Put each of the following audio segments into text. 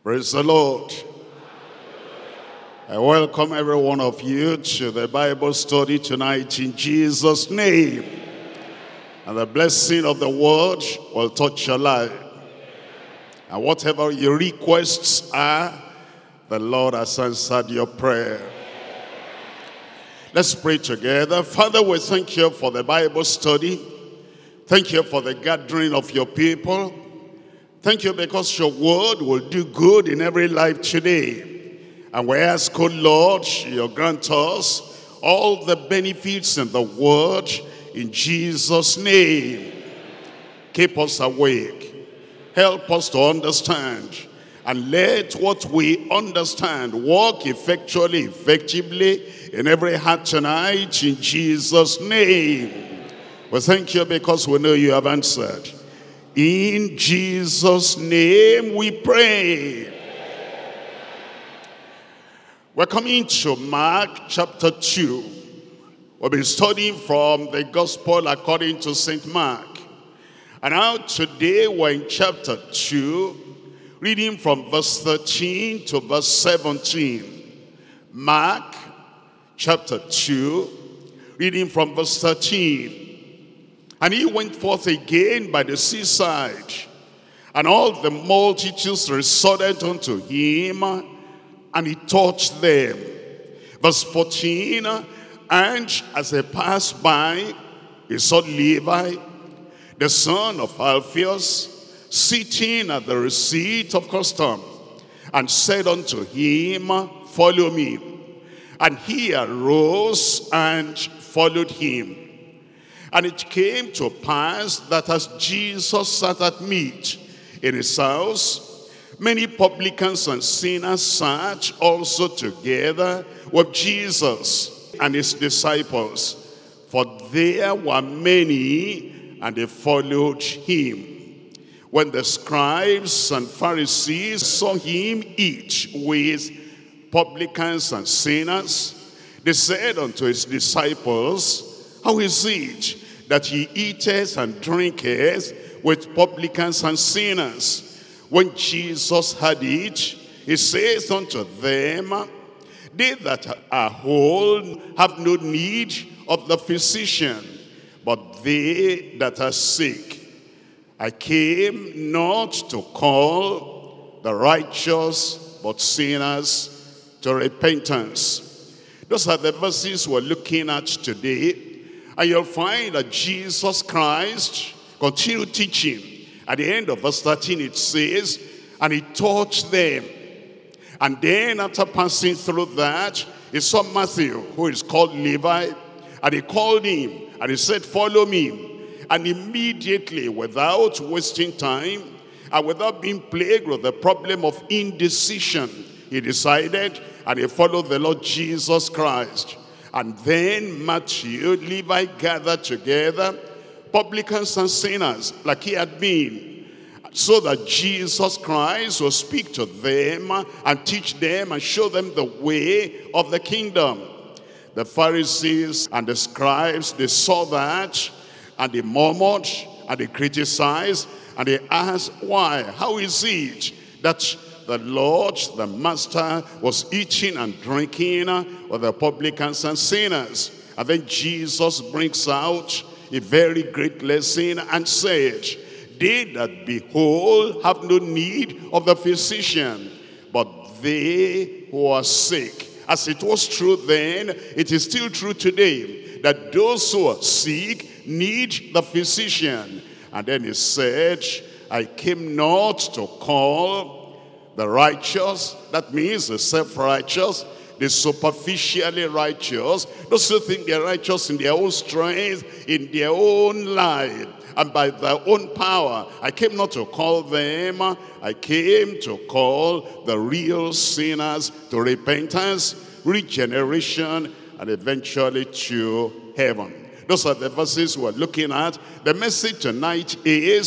Praise the Lord. I welcome every one of you to the Bible study tonight in Jesus' name. And the blessing of the word will touch your life. And whatever your requests are, the Lord has answered your prayer. Let's pray together. Father, we thank you for the Bible study. Thank you for the gathering of your people. Thank you because your word will do good in every life today. And we ask, oh Lord, you grant us all the benefits in the word in Jesus' name. Keep us awake. Help us to understand. And let what we understand work effectively in every heart tonight in Jesus' name. We thank you because we know you have answered. In Jesus' name we pray. We're coming to Mark chapter 2. We'll be studying from the Gospel according to St. Mark. And now today we're in chapter 2, reading from verse 13 to verse 17. Mark chapter 2, reading from verse 13. And he went forth again by the seaside, and all the multitudes resorted unto him, and he taught them. Verse 14, and as they passed by, he saw Levi, the son of Alphaeus, sitting at the receipt of custom, and said unto him, Follow me. And he arose and followed him. And it came to pass that as Jesus sat at meat in his house, many publicans and sinners sat also together with Jesus and his disciples. For there were many, and they followed him. When the scribes and Pharisees saw him eat with publicans and sinners, they said unto his disciples, How is it that he eateth and drinketh with publicans and sinners? When Jesus had it, he saith unto them, They that are whole have no need of the physician, but they that are sick. I came not to call the righteous, but sinners to repentance. Those are the verses we're looking at today. And you'll find that Jesus Christ continued teaching. At the end of verse 13 it says, and he taught them. And then after passing through that, he saw Matthew, who is called Levi, and he called him, and he said, Follow me. And immediately, without wasting time, and without being plagued with the problem of indecision, he decided, and he followed the Lord Jesus Christ. And then Matthew, Levi gathered together publicans and sinners like he had been, so that Jesus Christ will speak to them and teach them and show them the way of the kingdom. The Pharisees and the scribes, they saw that, and they murmured and they criticized and they asked, why? How is it that the Lord, the Master, was eating and drinking with the publicans and sinners? And then Jesus brings out a very great lesson and said, They that be whole have no need of the physician, but they who are sick. As it was true then, it is still true today, that those who are sick need the physician. And then he said, I came not to call the righteous, that means the self-righteous, the superficially righteous, those who think they're righteous in their own strength, in their own life, and by their own power. I came not to call them, I came to call the real sinners to repentance, regeneration, and eventually to heaven. Those are the verses we're looking at. The message tonight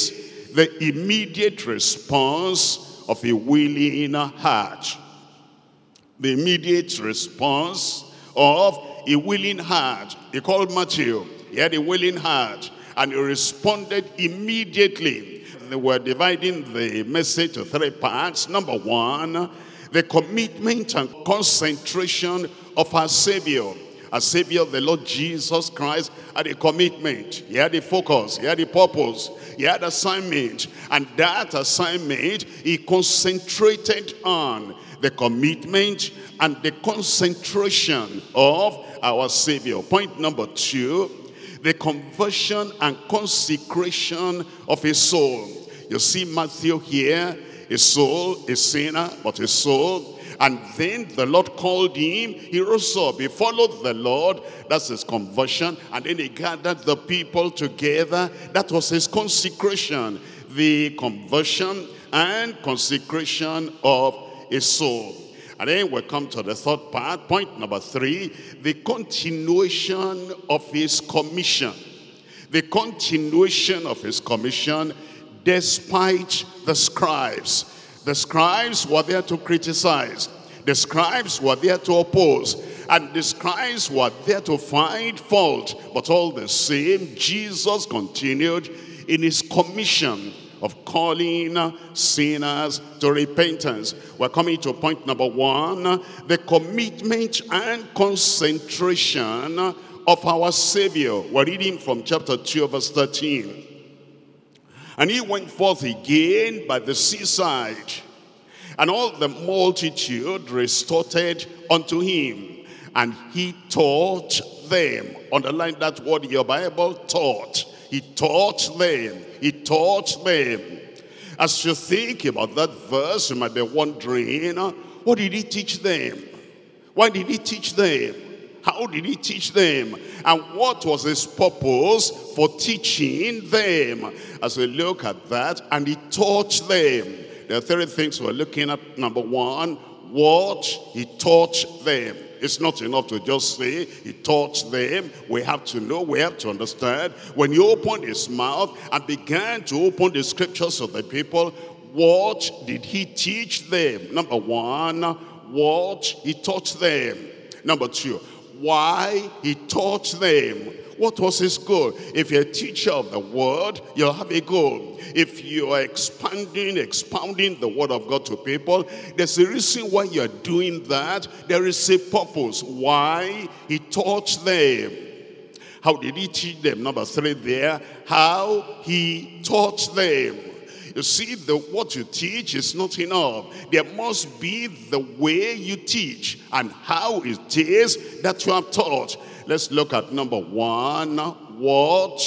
is the immediate response of a willing heart. The immediate response of a willing heart. He called Matthew. He had a willing heart, and he responded immediately. we're dividing the message to 3 parts. Number 1, the commitment and concentration of our Savior. Our Savior, the Lord Jesus Christ, had a commitment. He had a focus. He had a purpose. He had assignment. And that assignment, he concentrated on the commitment and the concentration of our Savior. Point number 2, the conversion and consecration of his soul. You see Matthew here, his soul, a sinner, but his soul. And then the Lord called him, he rose up, he followed the Lord, that's his conversion. And then he gathered the people together, that was his consecration. The conversion and consecration of his soul. And then we come to the third part, point number 3, the continuation of his commission. The continuation of his commission despite the scribes. The scribes were there to criticize. The scribes were there to oppose. And the scribes were there to find fault. But all the same, Jesus continued in his commission of calling sinners to repentance. We're coming to point number 1, the commitment and concentration of our Savior. We're reading from chapter 2, verse 13. And he went forth again by the seaside, and all the multitude resorted unto him, and he taught them. Underline that word in your Bible, taught. He taught them. He taught them. As you think about that verse, you might be wondering, what did he teach them? Why did he teach them? How did he teach them? And what was his purpose for teaching them? As we look at that, and he taught them. There are 3 things we're looking at. Number 1, what he taught them. It's not enough to just say he taught them. We have to know, we have to understand. When he opened his mouth and began to open the scriptures of the people, what did he teach them? Number 1, what he taught them. Number 2, why he taught them. What was his goal? If you're a teacher of the word, you'll have a goal. If you are expounding the word of God to people, there's a reason why you're doing that. There is a purpose why he taught them. How did he teach them? Number 3 there, how he taught them. You see, what you teach is not enough. There must be the way you teach and how it is that you have taught. Let's look at number 1, what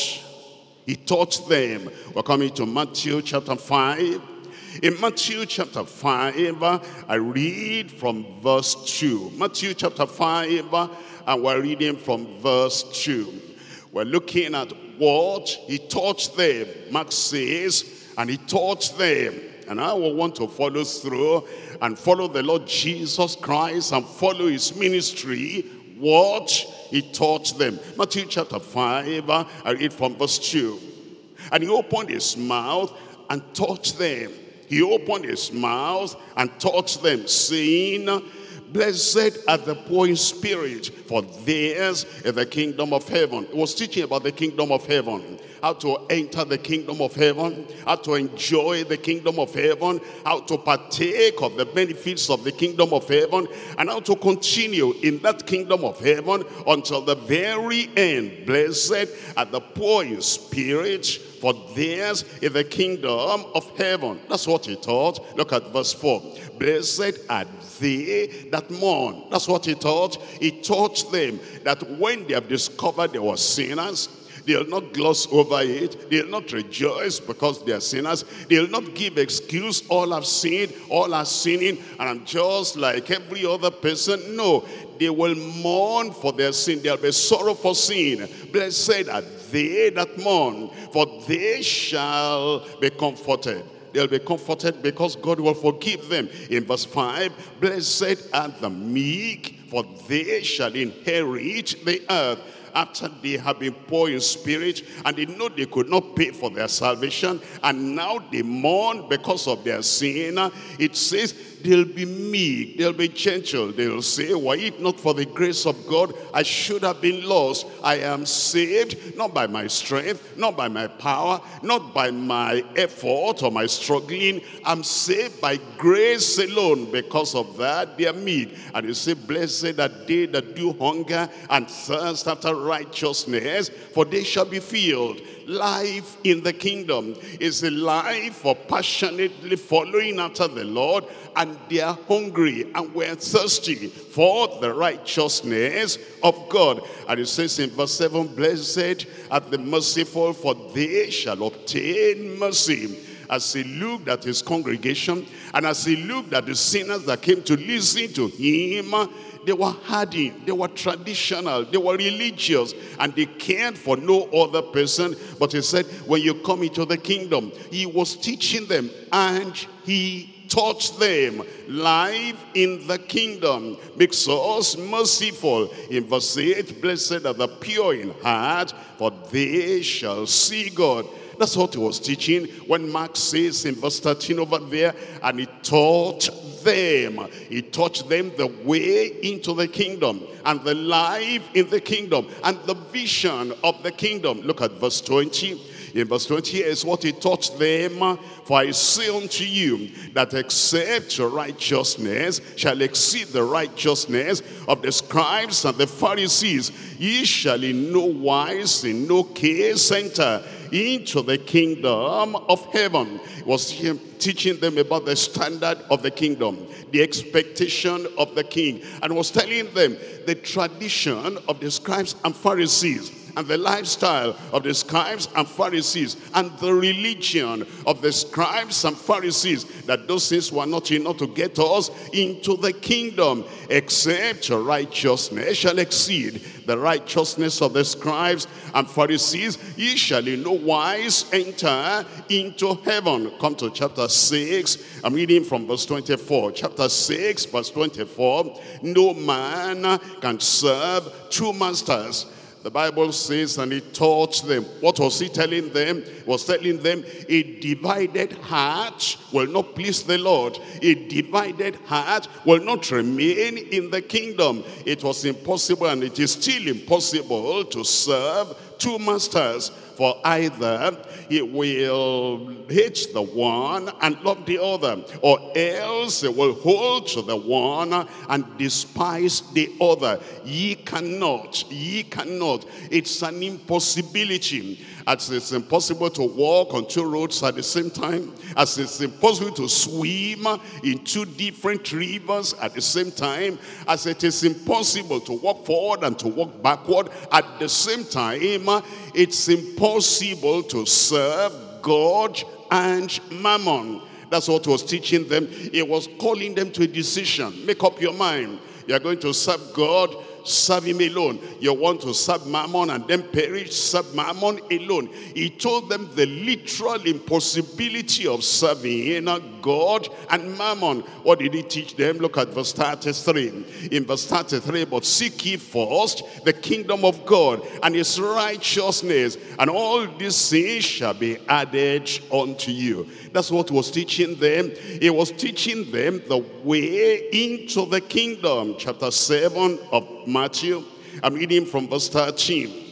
he taught them. We're coming to Matthew chapter 5. In Matthew chapter 5, I read from verse 2. Matthew chapter 5, and we're reading from verse 2. We're looking at what he taught them. Mark says, and he taught them. And I will want to follow through and follow the Lord Jesus Christ and follow his ministry, what he taught them. Matthew chapter 5, I read from verse 2. And he opened his mouth and taught them. He opened his mouth and taught them, saying, blessed are the poor in spirit, for theirs is the kingdom of heaven. He was teaching about the kingdom of heaven. How to enter the kingdom of heaven, how to enjoy the kingdom of heaven, how to partake of the benefits of the kingdom of heaven, and how to continue in that kingdom of heaven until the very end. Blessed are the poor in spirit, for theirs is the kingdom of heaven. That's what he taught. Look at verse 4. Blessed are they that mourn. That's what he taught. He taught them that when they have discovered they were sinners, they'll not gloss over it. They'll not rejoice because they are sinners. They'll not give excuse, all I've sinned, all are sinning, and I'm just like every other person. No, they will mourn for their sin. There'll be sorrow for sin. Blessed are they that mourn, for they shall be comforted. They'll be comforted because God will forgive them. In verse 5, blessed are the meek, for they shall inherit the earth. After they have been poor in spirit and they know they could not pay for their salvation, and now they mourn because of their sin, it says they'll be meek, they'll be gentle. They'll say, were it not for the grace of God, I should have been lost. I am saved, not by my strength, not by my power, not by my effort or my struggling. I'm saved by grace alone. Because of that, they are meek. And you say, blessed are they that do hunger and thirst after righteousness, for they shall be filled. Life in the kingdom is a life for passionately following after the Lord, and they are hungry and we're thirsty for the righteousness of God. And it says in verse 7, blessed are the merciful, for they shall obtain mercy. As he looked at his congregation, and as he looked at the sinners that came to listen to him, they were hardened, they were traditional, they were religious, and they cared for no other person. But he said, when you come into the kingdom, he was teaching them, and he taught them. Life in the kingdom makes us merciful. In verse 8, blessed are the pure in heart, for they shall see God. That's what he was teaching when Mark says in verse 13 over there, and he taught them. He taught them the way into the kingdom and the life in the kingdom and the vision of the kingdom. Look at verse 20. In verse 20 is what he taught them. For I say unto you that except your righteousness shall exceed the righteousness of the scribes and the Pharisees, ye shall in no wise, in no case enter into the kingdom of heaven. He was teaching them about the standard of the kingdom, the expectation of the king, and was telling them the tradition of the scribes and Pharisees, and the lifestyle of the scribes and Pharisees, and the religion of the scribes and Pharisees, that those things were not enough to get us into the kingdom. Except your righteousness shall exceed the righteousness of the scribes and Pharisees, ye shall in no wise enter into heaven. Come to chapter 6. I'm reading from verse 24. Chapter 6, verse 24. No man can serve two masters. The Bible says, and he taught them. What was he telling them? He was telling them, a divided heart will not please the Lord. A divided heart will not remain in the kingdom. It was impossible, and it is still impossible, to serve two masters. For either he will hate the one and love the other, or else he will hold to the one and despise the other. Ye cannot. It's an impossibility. As it's impossible to walk on two roads at the same time, as it's impossible to swim in two different rivers at the same time, as it is impossible to walk forward and to walk backward at the same time, it's impossible to serve God and mammon. That's what he was teaching them. He was calling them to a decision. Make up your mind. You are going to serve God, serve him alone. You want to serve mammon and then perish, serve mammon alone. He told them the literal impossibility of serving God and mammon. What did he teach them? Look at verse 33. In verse 33, but seek ye first the kingdom of God and his righteousness, and all these things shall be added unto you. That's what he was teaching them. He was teaching them the way into the kingdom. Chapter 7 of Matthew. I'm reading from verse 13.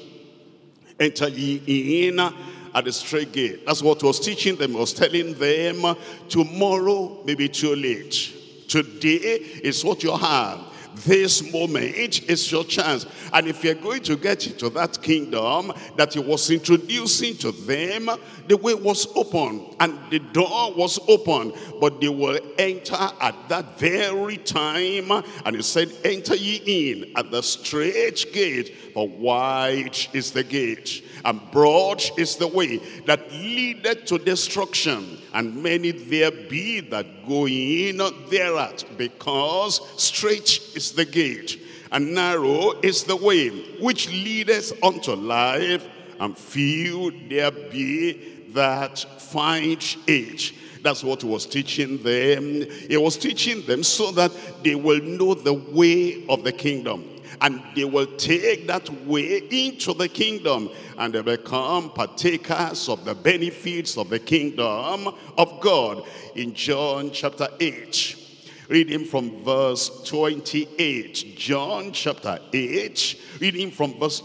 Enter ye in at the straight gate. That's what he was teaching them. He was telling them, tomorrow may be too late. Today is what you have. This moment is your chance. And if you're going to get into that kingdom that he was introducing to them, the way was open and the door was open, but they will enter at that very time. And he said, enter ye in at the straight gate, for wide is the gate and broad is the way that leadeth to destruction, and many there be that go in thereat, because straight is the gate and narrow is the way which leadeth unto life, and few there be that find it. That's what he was teaching them. He was teaching them so that they will know the way of the kingdom, and they will take that way into the kingdom, and they become partakers of the benefits of the kingdom of God. In John chapter 8, Reading from verse 28. John chapter 8, reading from verse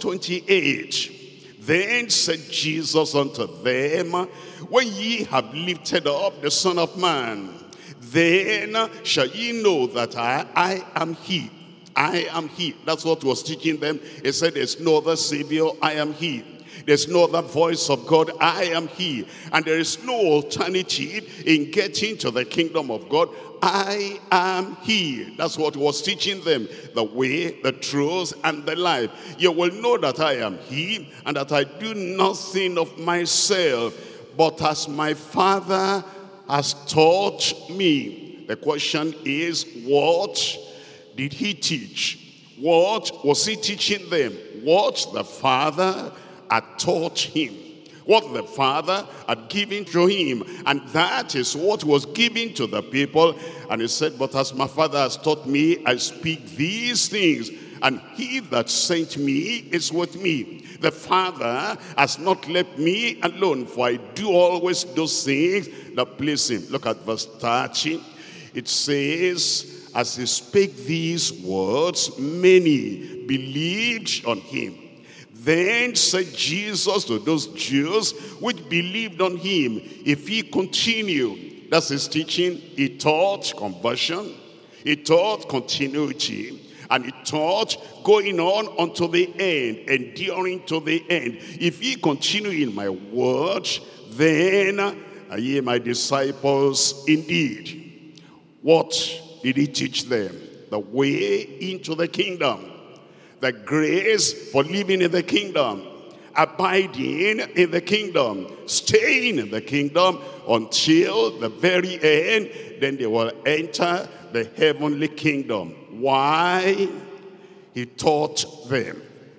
28. Then said Jesus unto them, when ye have lifted up the Son of Man, then shall ye know that I am he. I am he. That's what he was teaching them. He said, there's no other Savior, I am he. There's no other voice of God, I am he. And there is no alternative in getting to the kingdom of God. I am he. That's what he was teaching them. The way, the truth, and the life. You will know that I am he, and that I do nothing of myself, but as my Father has taught me. The question is, what did he teach? What was he teaching them? What the Father had taught him, what the Father had given to him, and that is what was given to the people. And he said, but as my Father has taught me, I speak these things, and he that sent me is with me. The Father has not left me alone, for I do always those things that please him. Look at verse 30. It says, as he spake these words, many believed on him. Then said Jesus to those Jews which believed on him, if he continue, that's his teaching. He taught conversion, he taught continuity, and he taught going on unto the end, enduring to the end. If ye continue in my word, then are ye my disciples indeed. What did he teach them? The way into the kingdom. The grace for living in the kingdom, abiding in the kingdom, staying in the kingdom until the very end. Then they will enter the heavenly kingdom. Why? He taught them.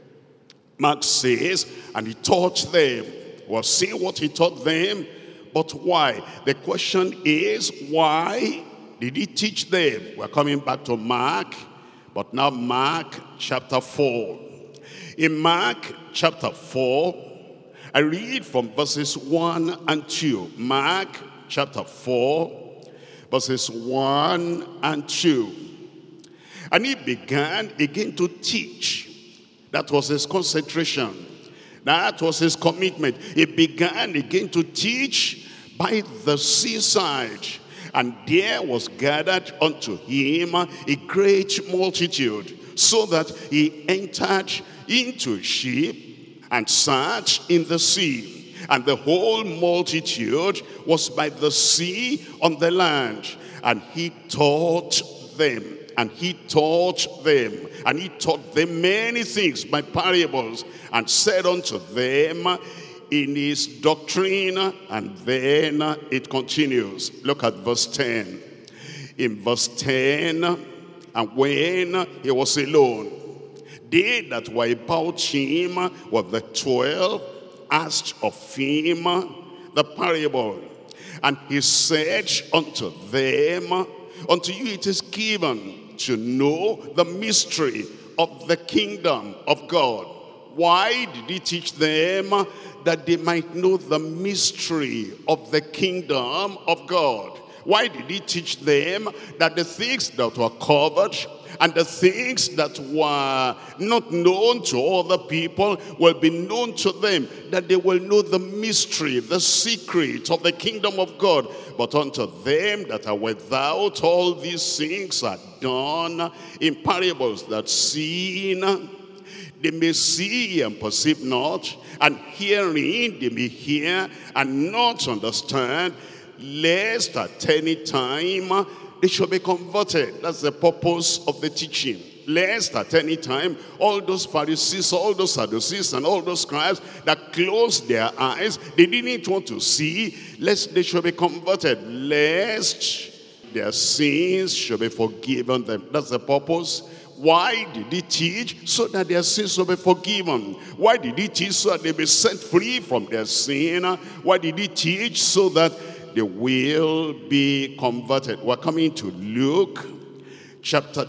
Mark says, and he taught them. We'll see what he taught them, but why? The question is, why did he teach them? We're coming back to Mark. But now Mark chapter 4. In Mark chapter 4, I read from verses 1 and 2. Mark chapter 4, verses 1 and 2. And he began again to teach. That was his concentration. That was his commitment. He began again to teach by the seaside. And there was gathered unto him a great multitude, so that he entered into a ship and sat in the sea. And the whole multitude was by the sea on the land. And he taught them. And he taught them. And he taught them many things by parables. And said unto them in his doctrine, and then it continues. Look at verse 10. In verse 10, and when he was alone, they that were about him were the 12, asked of him the parable. And he said unto them, unto you it is given to know the mystery of the kingdom of God. Why did he teach them? That they might know the mystery of the kingdom of God. Why did he teach them? That the things that were covered and the things that were not known to other people will be known to them. That they will know the mystery, the secret of the kingdom of God. But unto them that are without, all these things are done in parables, that seeing they may see and perceive not, and hearing they may hear and not understand, lest at any time they shall be converted. That's the purpose of the teaching. Lest at any time all those Pharisees, all those Sadducees, and all those scribes that closed their eyes, they didn't want to see, lest they shall be converted, lest their sins shall be forgiven them. That's the purpose. Why did he teach? So that their sins will be forgiven. Why did he teach? So that they be set free from their sin. Why did he teach? So that they will be converted. We're coming to Luke chapter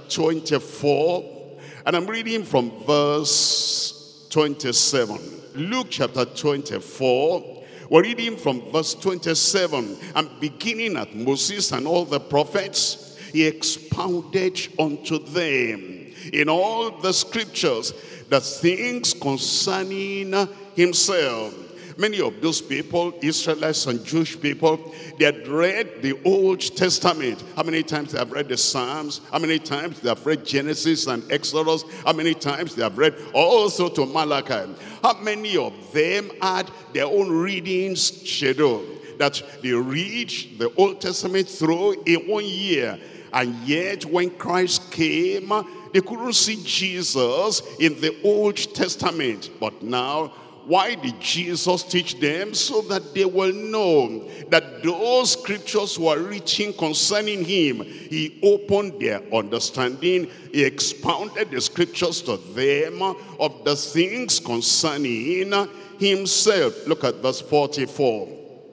24. And I'm reading from verse 27. Luke chapter 24. We're reading from verse 27. I'm beginning at Moses and all the prophets. he expounded unto them in all the scriptures the things concerning himself. Many of those people, Israelites and Jewish people, they had read the Old Testament. How many times they have read the Psalms? How many times they have read Genesis and Exodus? How many times they have read also to Malachi? How many of them had their own readings schedule, that they read the Old Testament through in 1 year? And yet when Christ came, they couldn't see Jesus in the Old Testament. But now, why did Jesus teach them? So that they will know that those scriptures were written concerning him. He opened their understanding. He expounded the scriptures to them of the things concerning himself. Look at verse 44.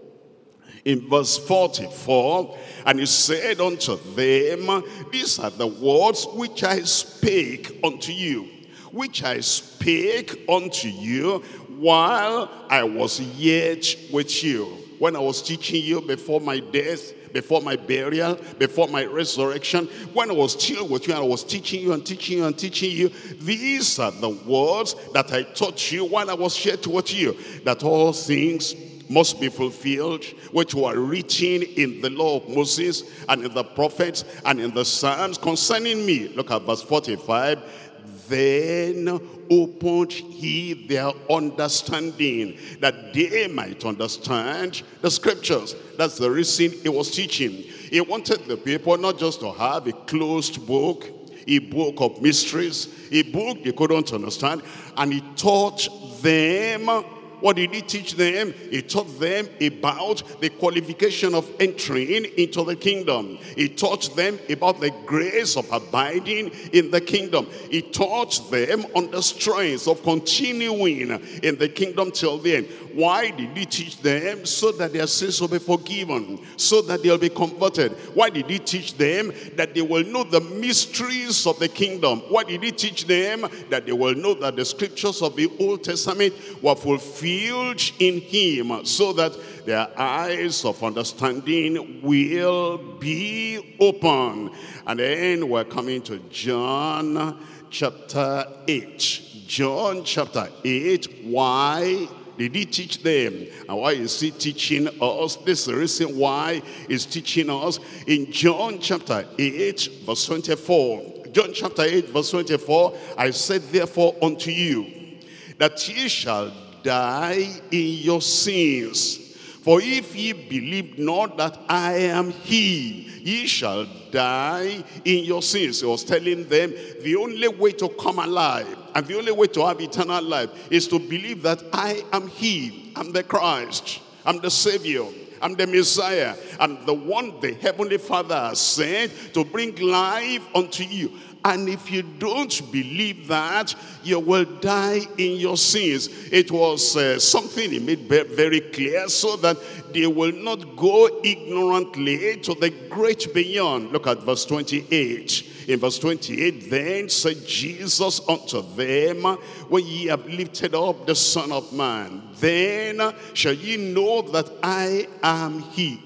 In verse 44, and he said unto them, these are the words which I spake unto you, which I spake unto you while I was yet with you. When I was teaching you before my death, before my burial, before my resurrection, when I was still with you, and I was teaching you and teaching you and teaching you, these are the words that I taught you while I was yet with you, that all things must be fulfilled, which were written in the law of Moses and in the prophets and in the Psalms concerning me. Look at verse 45. Then opened he their understanding, that they might understand the scriptures. That's the reason he was teaching. He wanted the people not just to have a closed book, a book of mysteries, a book they couldn't understand, and he taught them. What did he teach them? He taught them about the qualification of entering into the kingdom. He taught them about the grace of abiding in the kingdom. He taught them on the strength of continuing in the kingdom till the end. Why did he teach them? So that their sins will be forgiven, so that they'll be converted. Why did he teach them? That they will know the mysteries of the kingdom. Why did he teach them? That they will know that the scriptures of the Old Testament were fulfilled in him, so that their eyes of understanding will be open. And then we're coming to John chapter 8. John chapter 8. Why did he teach them? And why is he teaching us? This is the reason why he's teaching us. In John chapter 8 verse 24. John chapter 8 verse 24. I said therefore unto you, that ye shall die in your sins. For if ye believe not that I am he, ye shall die in your sins. He was telling them the only way to come alive and the only way to have eternal life is to believe that I am he. I'm the Christ. I'm the Savior. I'm the Messiah. I'm the one the Heavenly Father has sent to bring life unto you. And if you don't believe that, you will die in your sins. It was something he made very clear, so that they will not go ignorantly to the great beyond. Look at verse 28. In verse 28, then said Jesus unto them, when ye have lifted up the Son of Man, then shall ye know that I am he.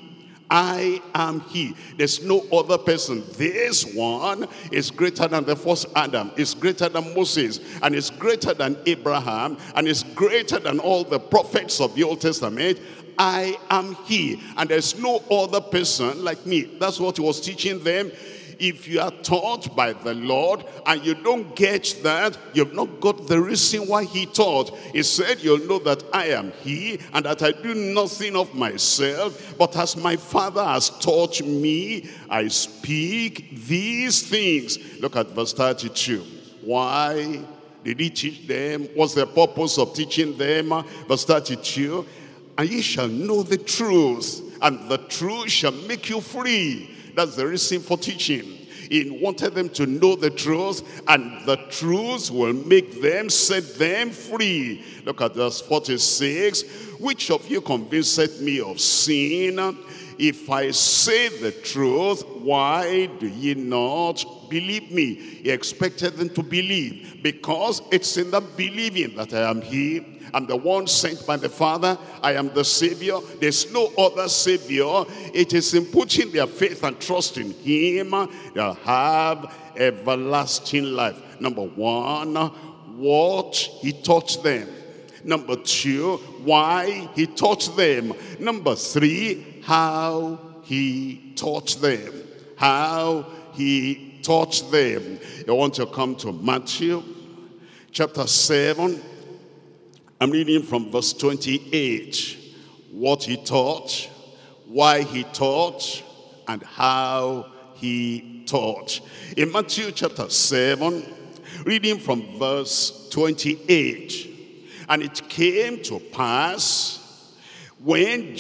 I am he. There's no other person. This one is greater than the first Adam, is greater than Moses, and is greater than Abraham, and is greater than all the prophets of the Old Testament. I am he, and there's no other person like me. That's what he was teaching them. If you are taught by the Lord and you don't get that, you've not got the reason why he taught. He said, you'll know that I am he, and that I do nothing of myself, but as my Father has taught me, I speak these things. Look at verse 32. Why did he teach them? What's the purpose of teaching them? Verse 32. And ye shall know the truth, and the truth shall make you free. That's the reason for teaching. He wanted them to know the truth, and the truth will make them, set them free. Look at verse 46. Which of you convinceth me of sin? If I say the truth, why do ye not believe me. He expected them to believe, because it's in the believing that I am he. I'm the one sent by the Father. I am the Savior. There's no other Savior. It is in putting their faith and trust in him they'll have everlasting life. Number one, what he taught them. Number two, why he taught them. Number three, how he taught them. How he taught them. You want to come to Matthew chapter 7. I'm reading from verse 28. What he taught, why he taught, and how he taught. In Matthew chapter 7, reading from verse 28. And it came to pass, when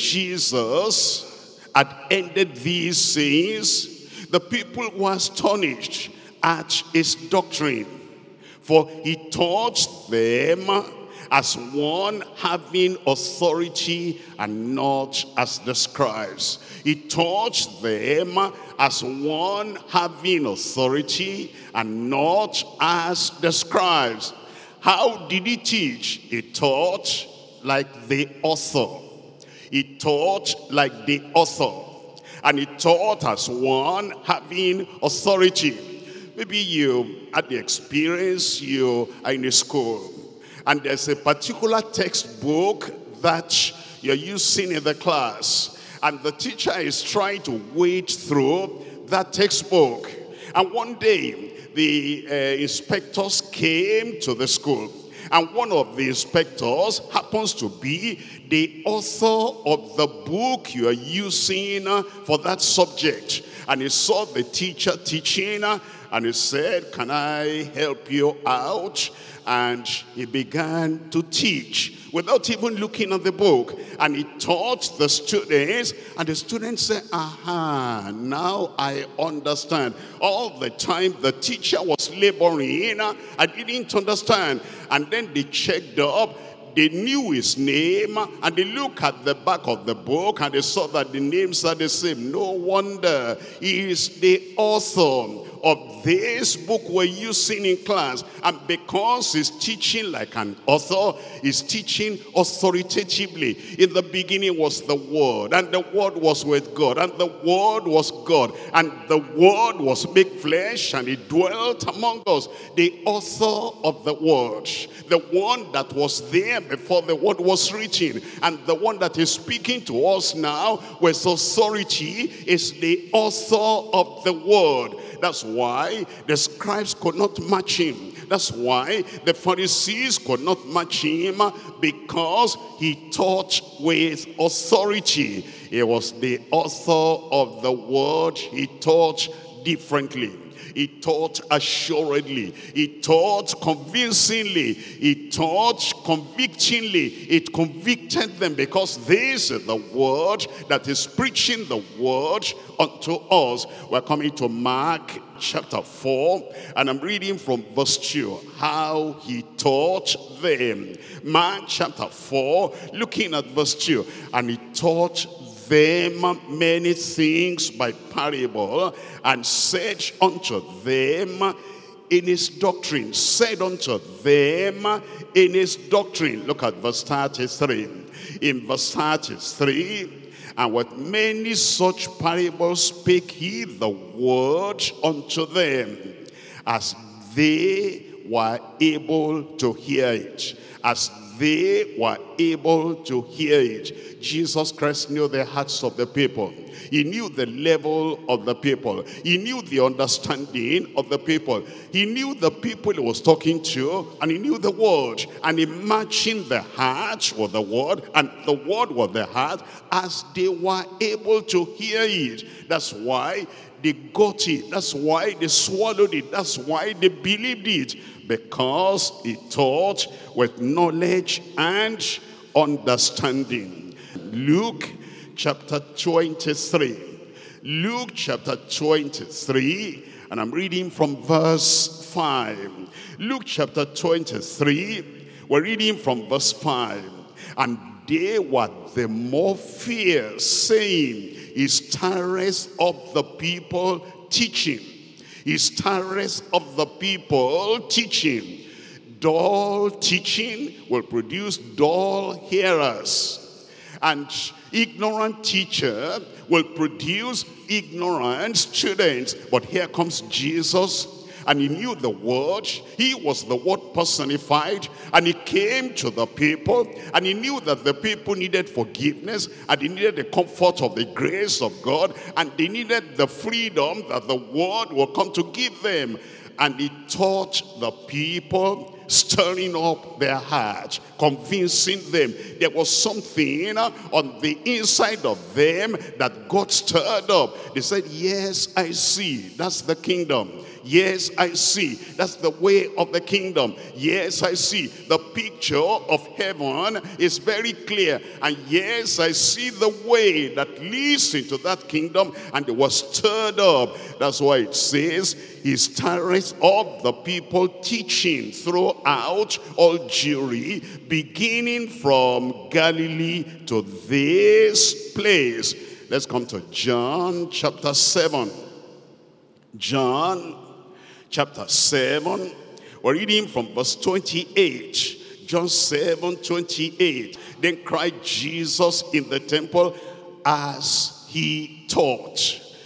Jesus had ended these sayings, the people were astonished at his doctrine. For he taught them as one having authority and not as the scribes. He taught them as one having authority and not as the scribes. How did he teach? He taught like the author. He taught like the author. And he taught as one having authority. Maybe you had the experience, you are in a school, and there's a particular textbook that you're using in the class, and the teacher is trying to wade through that textbook. And one day, the inspectors came to the school, and one of the inspectors happens to be the author of the book you are using for that subject. And he saw the teacher teaching, and he said, "Can I help you out?" And he began to teach without even looking at the book. And he taught the students, and the students said, "Aha, now I understand. All the time the teacher was laboring, I didn't understand." And then they checked up. They knew his name, and they looked at the back of the book, and they saw that the names are the same. No wonder. He is the author of this book we're using in class. And because he's teaching like an author, he's teaching authoritatively. In the beginning was the Word, and the Word was with God, and the Word was God, and the Word was made flesh, and he dwelt among us. The author of the Word, the one that was there before the Word was written, and the one that is speaking to us now with authority is the author of the Word. That's why the scribes could not match him. That's why the Pharisees could not match him, because he taught with authority. He was the author of the Word. He taught differently. He taught assuredly. He taught convincingly. He taught convictingly. It convicted them, because this is the Word that is preaching the Word unto us. We're coming to Mark chapter 4, and I'm reading from verse 2. How he taught them. Mark chapter 4, looking at verse 2. And he taught them many things by parable, and said unto them in his doctrine. Said unto them in his doctrine. Look at verse 33. In verse 33, and with many such parables spake he the word unto them, as they were able to hear it. As they were able to hear it. Jesus Christ knew the hearts of the people. He knew the level of the people. He knew the understanding of the people. He knew the people he was talking to, and he knew the word. And he matching the heart with the word, and the word with the heart, as they were able to hear it. That's why they got it. That's why they swallowed it. That's why they believed it. Because he taught with knowledge and understanding. Luke chapter 23. Luke chapter 23, and I'm reading from verse 5. Luke chapter 23, we're reading from verse 5. And they were the more fierce, saying, he stirreth up the people teaching. He's tired of the people teaching. Dull teaching will produce dull hearers. And ignorant teacher will produce ignorant students. But here comes Jesus, and he knew the word. He was the word personified, and he came to the people, and he knew that the people needed forgiveness, and they needed the comfort of the grace of God, and they needed the freedom that the word will come to give them. And he taught the people, stirring up their hearts, convincing them. There was something on the inside of them that got stirred up. They said, yes, I see. That's the kingdom. Yes, I see. That's the way of the kingdom. Yes, I see. The picture of heaven is very clear. And yes, I see the way that leads into that kingdom. And they were stirred up. That's why it says, he's tired of the people teaching throughout all Jewry, beginning from Galilee to this place. Let's come to John chapter 7. John chapter 7, we're reading from verse 28. John 7:28. Then cried Jesus in the temple as he taught,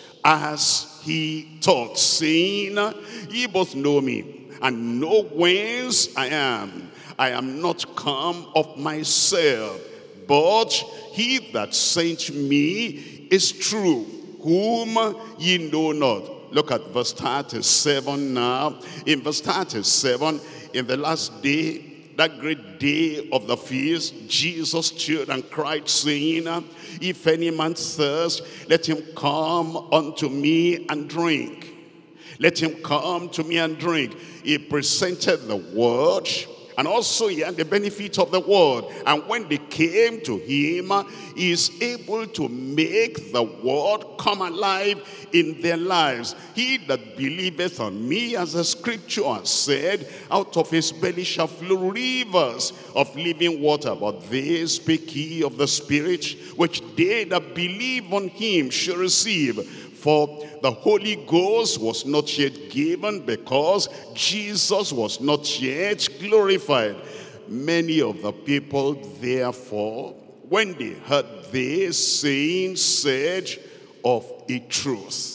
saying, ye both know me, and know whence I am. I am not come of myself, but he that sent me is true, whom ye know not. Look at verse 37 now. In verse 37, in the last day, that great day of the feast, Jesus stood and cried, saying, if any man thirst, let him come unto me and drink. Let him come to me and drink. He presented the word, and also he had the benefit of the word. And when they came to him, he is able to make the word come alive in their lives. He that believeth on me, as the scripture has said, out of his belly shall flow rivers of living water. But this speak ye of the Spirit, which they that believe on him shall receive. For the Holy Ghost was not yet given, because Jesus was not yet glorified. Many of the people, therefore, when they heard this saying, said, of a truth,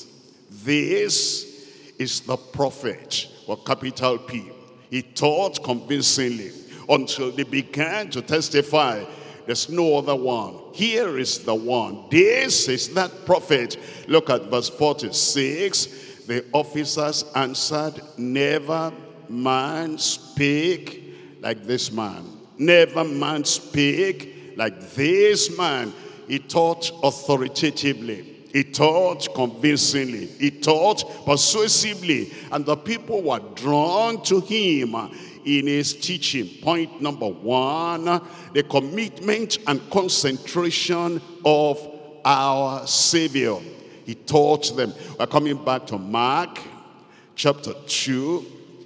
this is the prophet, or capital P. He taught convincingly until they began to testify. There's no other one. Here is the one. This is that prophet. Look at verse 46. The officers answered, never man spake like this man. Never man spake like this man. He taught authoritatively. He taught convincingly. He taught persuasively. And the people were drawn to him in his teaching. Point number one, the commitment and concentration of our Savior. He taught them. We're coming back to Mark chapter 2.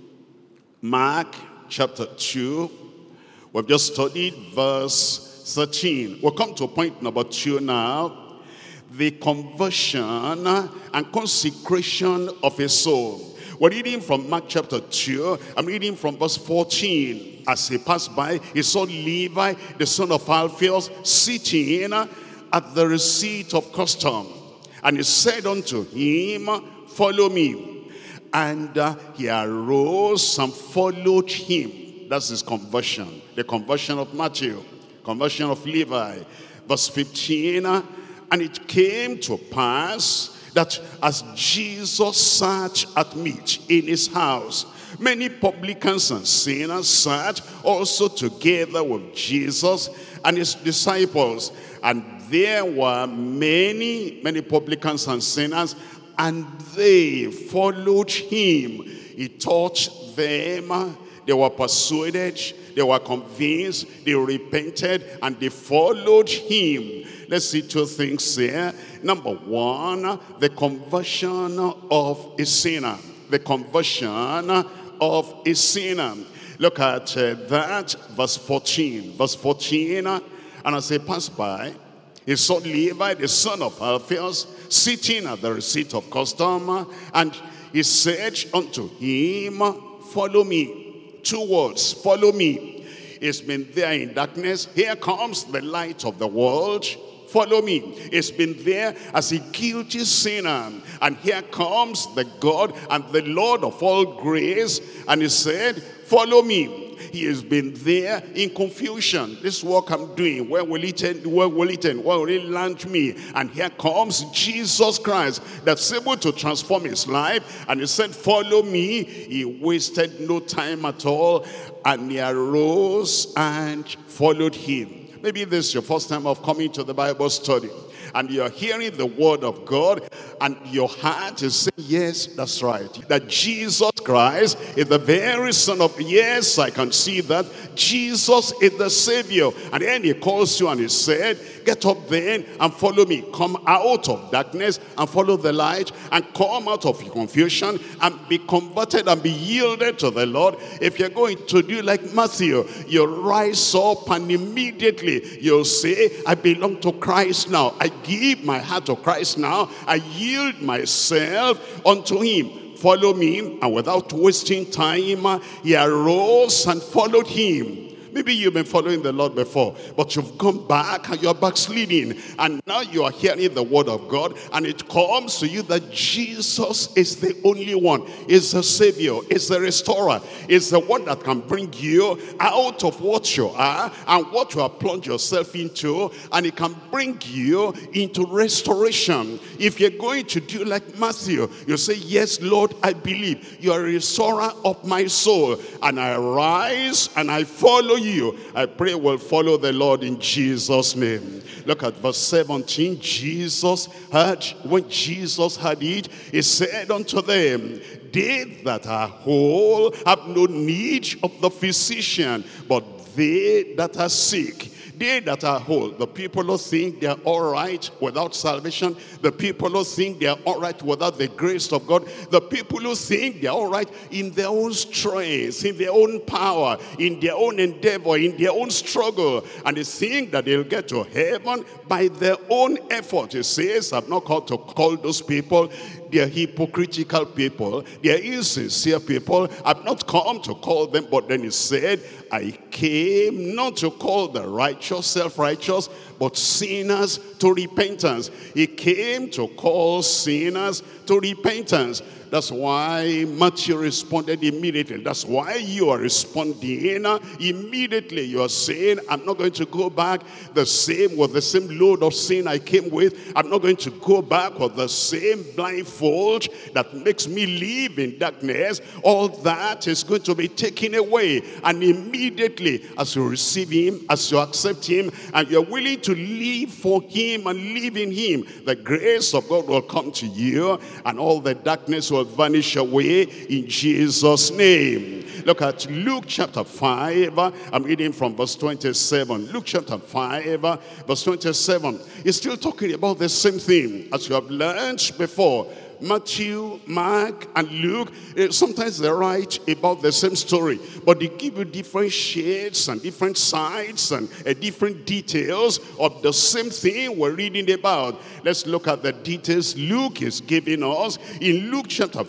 Mark chapter 2. We've just studied verse 13. We'll come to point number 2 now. The conversion and consecration of a soul. We're reading from Mark chapter 2. I'm reading from verse 14. As he passed by, he saw Levi, the son of Alphaeus, sitting at the receipt of custom. And he said unto him, follow me. And he arose and followed him. That's his conversion. The conversion of Matthew. Conversion of Levi. Verse 15. And it came to pass that as Jesus sat at meat in his house, many publicans and sinners sat also together with Jesus and his disciples. And there were many publicans and sinners, and they followed him. He taught them. They were persuaded, they were convinced, they repented, and they followed him. Let's see two things here. Number one, the conversion of a sinner. The conversion of a sinner. Look at that, verse 14. Verse 14, and as he passed by, he saw Levi, the son of Alphaeus, sitting at the receipt of custom, and he said unto him, follow me. 2 words, follow me. He's been there in darkness. Here comes the light of the world. Follow me. He's been there as a guilty sinner. And here comes the God and the Lord of all grace. And he said, follow me. He has been there in confusion. This work I'm doing, where will it end? Where will it end? Where will it land me? And here comes Jesus Christ that's able to transform his life. And he said, follow me. He wasted no time at all. And he arose and followed him. Maybe this is your first time of coming to the Bible study, and you're hearing the word of God, and your heart is saying, yes, that's right, that Jesus Christ is the very Son of, yes, I can see that. Jesus is the Savior. And then he calls you and he said, get up then and follow me. Come out of darkness and follow the light, and come out of confusion and be converted and be yielded to the Lord. If you're going to do like Matthew, you rise up and immediately you'll say, I belong to Christ now. I give my heart to Christ now. I yield myself unto him. Follow me. And without wasting time, he arose and followed him. Maybe you've been following the Lord before, but you've gone back and you're backsliding. And now you are hearing the word of God, and it comes to you that Jesus is the only one, is the Savior, is the restorer, is the one that can bring you out of what you are and what you have plunged yourself into, and it can bring you into restoration. If you're going to do like Matthew, you say, yes, Lord, I believe. You are a restorer of my soul, and I rise and I follow you. I pray we'll follow the Lord in Jesus' name. Look at verse 17. When Jesus heard it, he said unto them, they that are whole have no need of the physician, but they that are sick. They that are whole, the people who think they're all right without salvation, the people who think they're all right without the grace of God, the people who think they're all right in their own strength, in their own power, in their own endeavor, in their own struggle, and they think that they'll get to heaven by their own effort. He says, I've not called to call those people. They're hypocritical people. They're insincere people. I've not come to call them. But then he said, I came not to call the righteous, self-righteous, but sinners to repentance. He came to call sinners to repentance. That's why Matthew responded immediately. That's why you are responding immediately. You are saying, I'm not going to go back the same with the same load of sin I came with. I'm not going to go back with the same blindfold that makes me live in darkness. All that is going to be taken away. And immediately, as you receive him, as you accept him, and you're willing to live for him and live in him, the grace of God will come to you, and all the darkness will vanish away in Jesus' name. Look at Luke chapter 5. I'm reading from verse 27. Luke chapter 5, verse 27. He's still talking about the same thing as you have learned before. Matthew, Mark, and Luke, sometimes they write about the same story, but they give you different shades and different sides and different details of the same thing we're reading about. Let's look at the details Luke is giving us in Luke chapter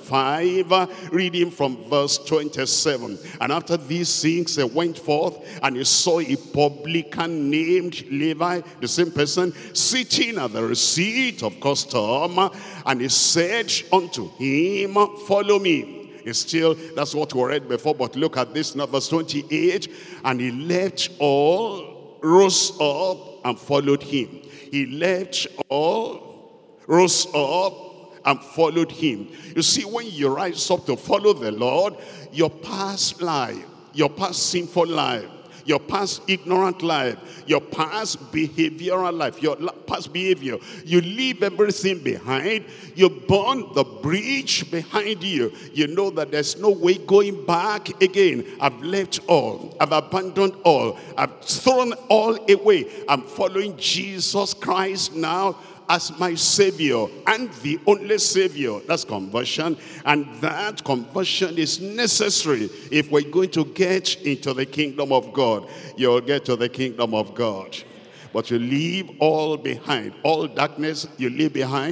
5, reading from verse 27. And after these things, he went forth, and he saw a publican named Levi, the same person, sitting at the receipt of custom, and he said unto him, follow me. It's still, that's what we read before, but look at this now, verse 28. And he left all, rose up, and followed him. He left all, rose up, and followed him. You see, when you rise up to follow the Lord, your past life, your past sinful life, your past ignorant life, your past behavioral life, your past behavior, you leave everything behind. You burn the bridge behind you. You know that there's no way going back again. I've left all. I've abandoned all. I've thrown all away. I'm following Jesus Christ now as my Savior and the only Savior. That's conversion, and that conversion is necessary if we're going to get into the kingdom of God. You'll get to the kingdom of God, but you leave all behind. All darkness you leave behind,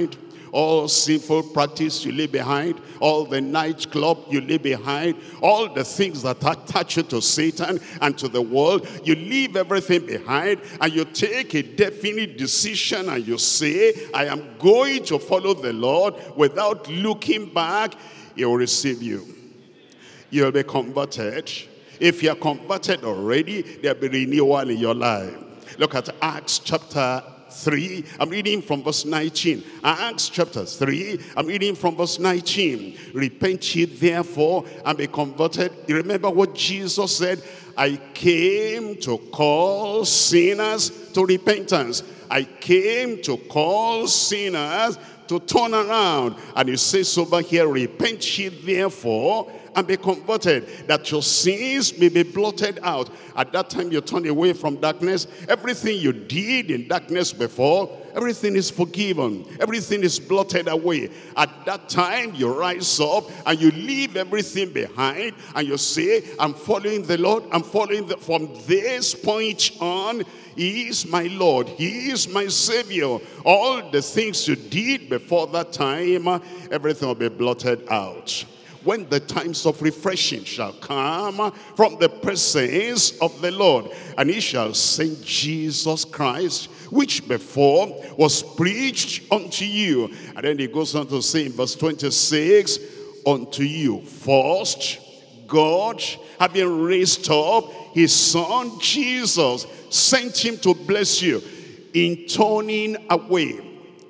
All sinful practice you leave behind. All the nightclub you leave behind. All the things that attach you to Satan and to the world. You leave everything behind and you take a definite decision and you say, I am going to follow the Lord without looking back. He will receive you. You'll be converted. If you're converted already, there'll be renewal in your life. Look at Acts chapter 3. I'm reading from verse 19. Acts chapter 3. I'm reading from verse 19. Repent ye therefore and be converted. You remember what Jesus said? I came to call sinners to repentance. I came to call sinners to turn around. And he says over here, repent ye therefore and be converted, that your sins may be blotted out. At that time you turn away from darkness. Everything you did in darkness before, everything is forgiven. Everything is blotted away. At that time you rise up and you leave everything behind and you say, I'm following the Lord. I'm following from this point on. He is my Lord. He is my Savior. All the things you did before that time, everything will be blotted out. When the times of refreshing shall come from the presence of the Lord, and he shall send Jesus Christ, which before was preached unto you. And then he goes on to say in verse 26, unto you first, God, having raised up his son Jesus, sent him to bless you in turning away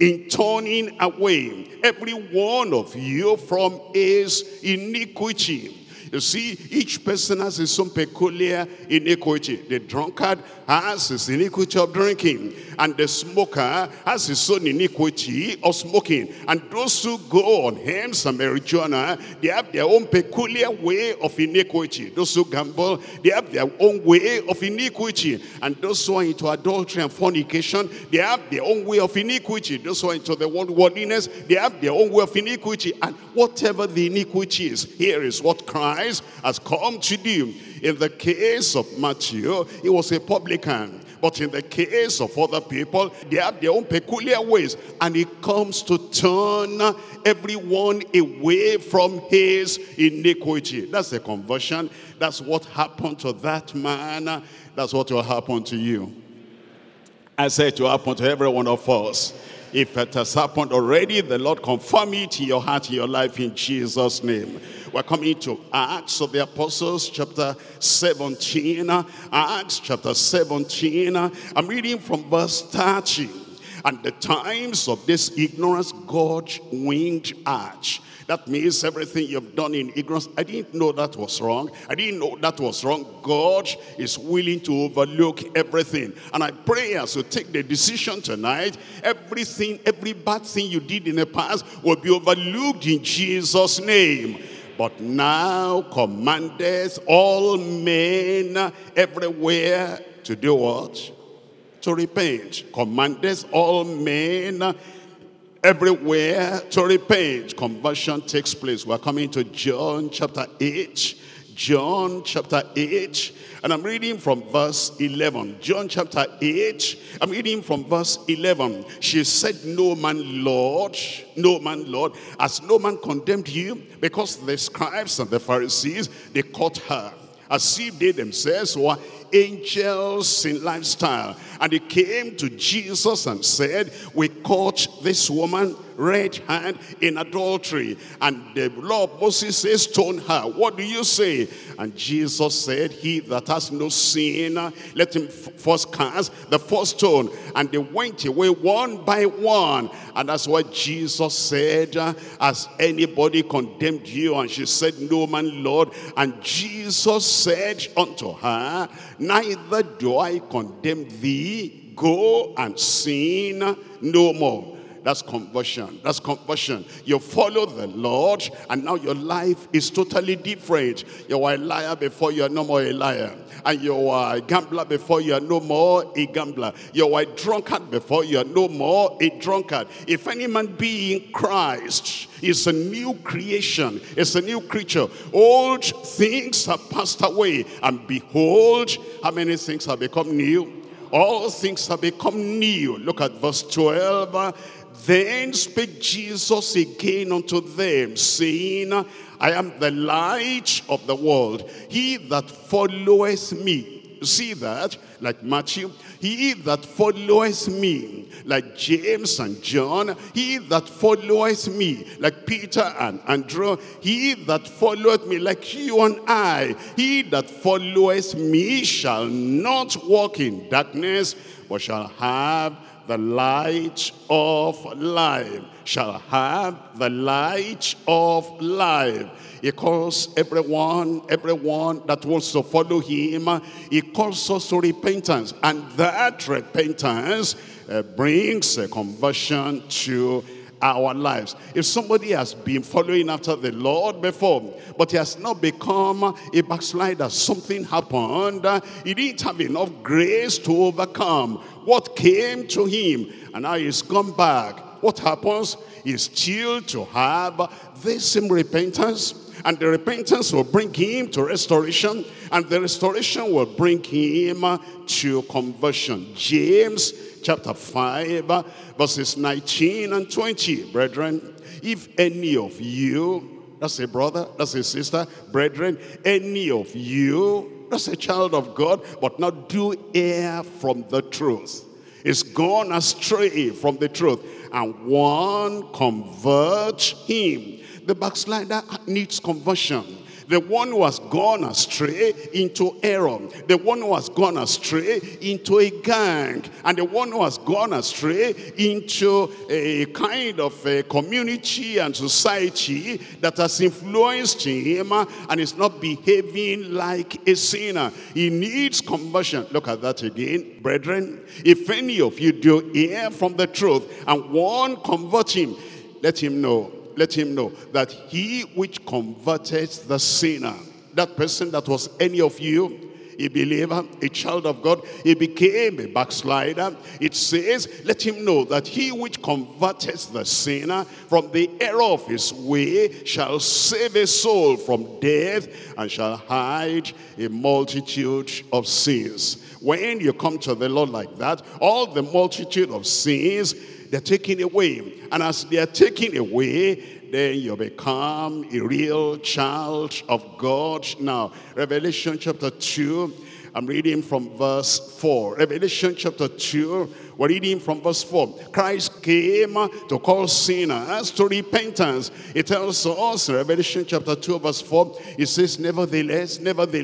every one of you from his iniquity. You see, each person has his own peculiar iniquity. The drunkard has his iniquity of drinking, and the smoker has his own iniquity of smoking. And those who go on hymns and marijuana, they have their own peculiar way of iniquity. Those who gamble, they have their own way of iniquity. And those who are into adultery and fornication, they have their own way of iniquity. Those who are into the worldliness, they have their own way of iniquity. And whatever the iniquity is, here is what Christ has come to do. In the case of Matthew, he was a publican. But in the case of other people, they have their own peculiar ways. And he comes to turn everyone away from his iniquity. That's the conversion. That's what happened to that man. That's what will happen to you. I said it will happen to every one of us. If it has happened already, the Lord confirm it in your heart, in your life, in Jesus' name. We're coming to Acts of the Apostles, chapter 17. Acts chapter 17. I'm reading from verse 30. And the times of this ignorance, God winked at. That means everything you've done in ignorance. I didn't know that was wrong. I didn't know that was wrong. God is willing to overlook everything. And I pray as you take the decision tonight, everything, every bad thing you did in the past will be overlooked in Jesus' name. But now commandeth all men everywhere to do what? To repent. Commandeth all men everywhere to repent. Conversion takes place. We're coming to John chapter 8. John chapter 8. And I'm reading from verse 11. John chapter 8. I'm reading from verse 11. She said, no man, Lord, as no man condemned you, because the scribes and the Pharisees, they caught her, as if they themselves were angels in lifestyle. And they came to Jesus and said, we caught this woman red-handed in adultery, and the law of Moses says stone her. What do you say? And Jesus said, he that has no sin, let him first cast the first stone. And they went away one by one. And that's what Jesus said, has anybody condemned you? And she said, no man, Lord. And Jesus said unto her, neither do I condemn thee. Go and sin no more. That's conversion. That's conversion. You follow the Lord, and now your life is totally different. You were a liar before, you are no more a liar. And you were a gambler before, you are no more a gambler. You were a drunkard before, you are no more a drunkard. If any man be in Christ, is a new creation, is a new creature. Old things have passed away, and behold, how many things have become new? All things have become new. Look at verse 12. Then spake Jesus again unto them, saying, I am the light of the world. He that followeth me. You see that? Like Matthew. He that followeth me, like James and John. He that followeth me, like Peter and Andrew. He that followeth me, like you and I. He that followeth me shall not walk in darkness, but shall have the light of life. Shall have the light of life. He calls everyone that wants to follow him, he calls us to repentance. And that repentance brings a conversion to our lives. If somebody has been following after the Lord before, but he has not become a backslider, something happened, he didn't have enough grace to overcome what came to him, and now he's gone back. What happens is still to have this same repentance, and the repentance will bring him to restoration, and the restoration will bring him to conversion. James chapter 5, verses 19 and 20. Brethren, if any of you, that's a brother, that's a sister, brethren, any of you, that's a child of God, but not do err from the truth, is gone astray from the truth, and one convert him. The backslider needs conversion. The one who has gone astray into error. The one who has gone astray into a gang. And the one who has gone astray into a kind of a community and society that has influenced him and is not behaving like a sinner. He needs conversion. Look at that again. Brethren, if any of you do err from the truth and one convert him, let him know that he which converted the sinner, that person that was any of you, a believer, a child of God, he became a backslider. It says, let him know that he which converted the sinner from the error of his way shall save a soul from death and shall hide a multitude of sins. When you come to the Lord like that, all the multitude of sins, they're taken away. And as they are taken away, then you become a real child of God. Now, Revelation chapter 2, I'm reading from verse 4. Revelation chapter 2, we're reading from verse 4. Christ came to call sinners to repentance. It tells us in Revelation chapter 2, verse 4, it says, nevertheless,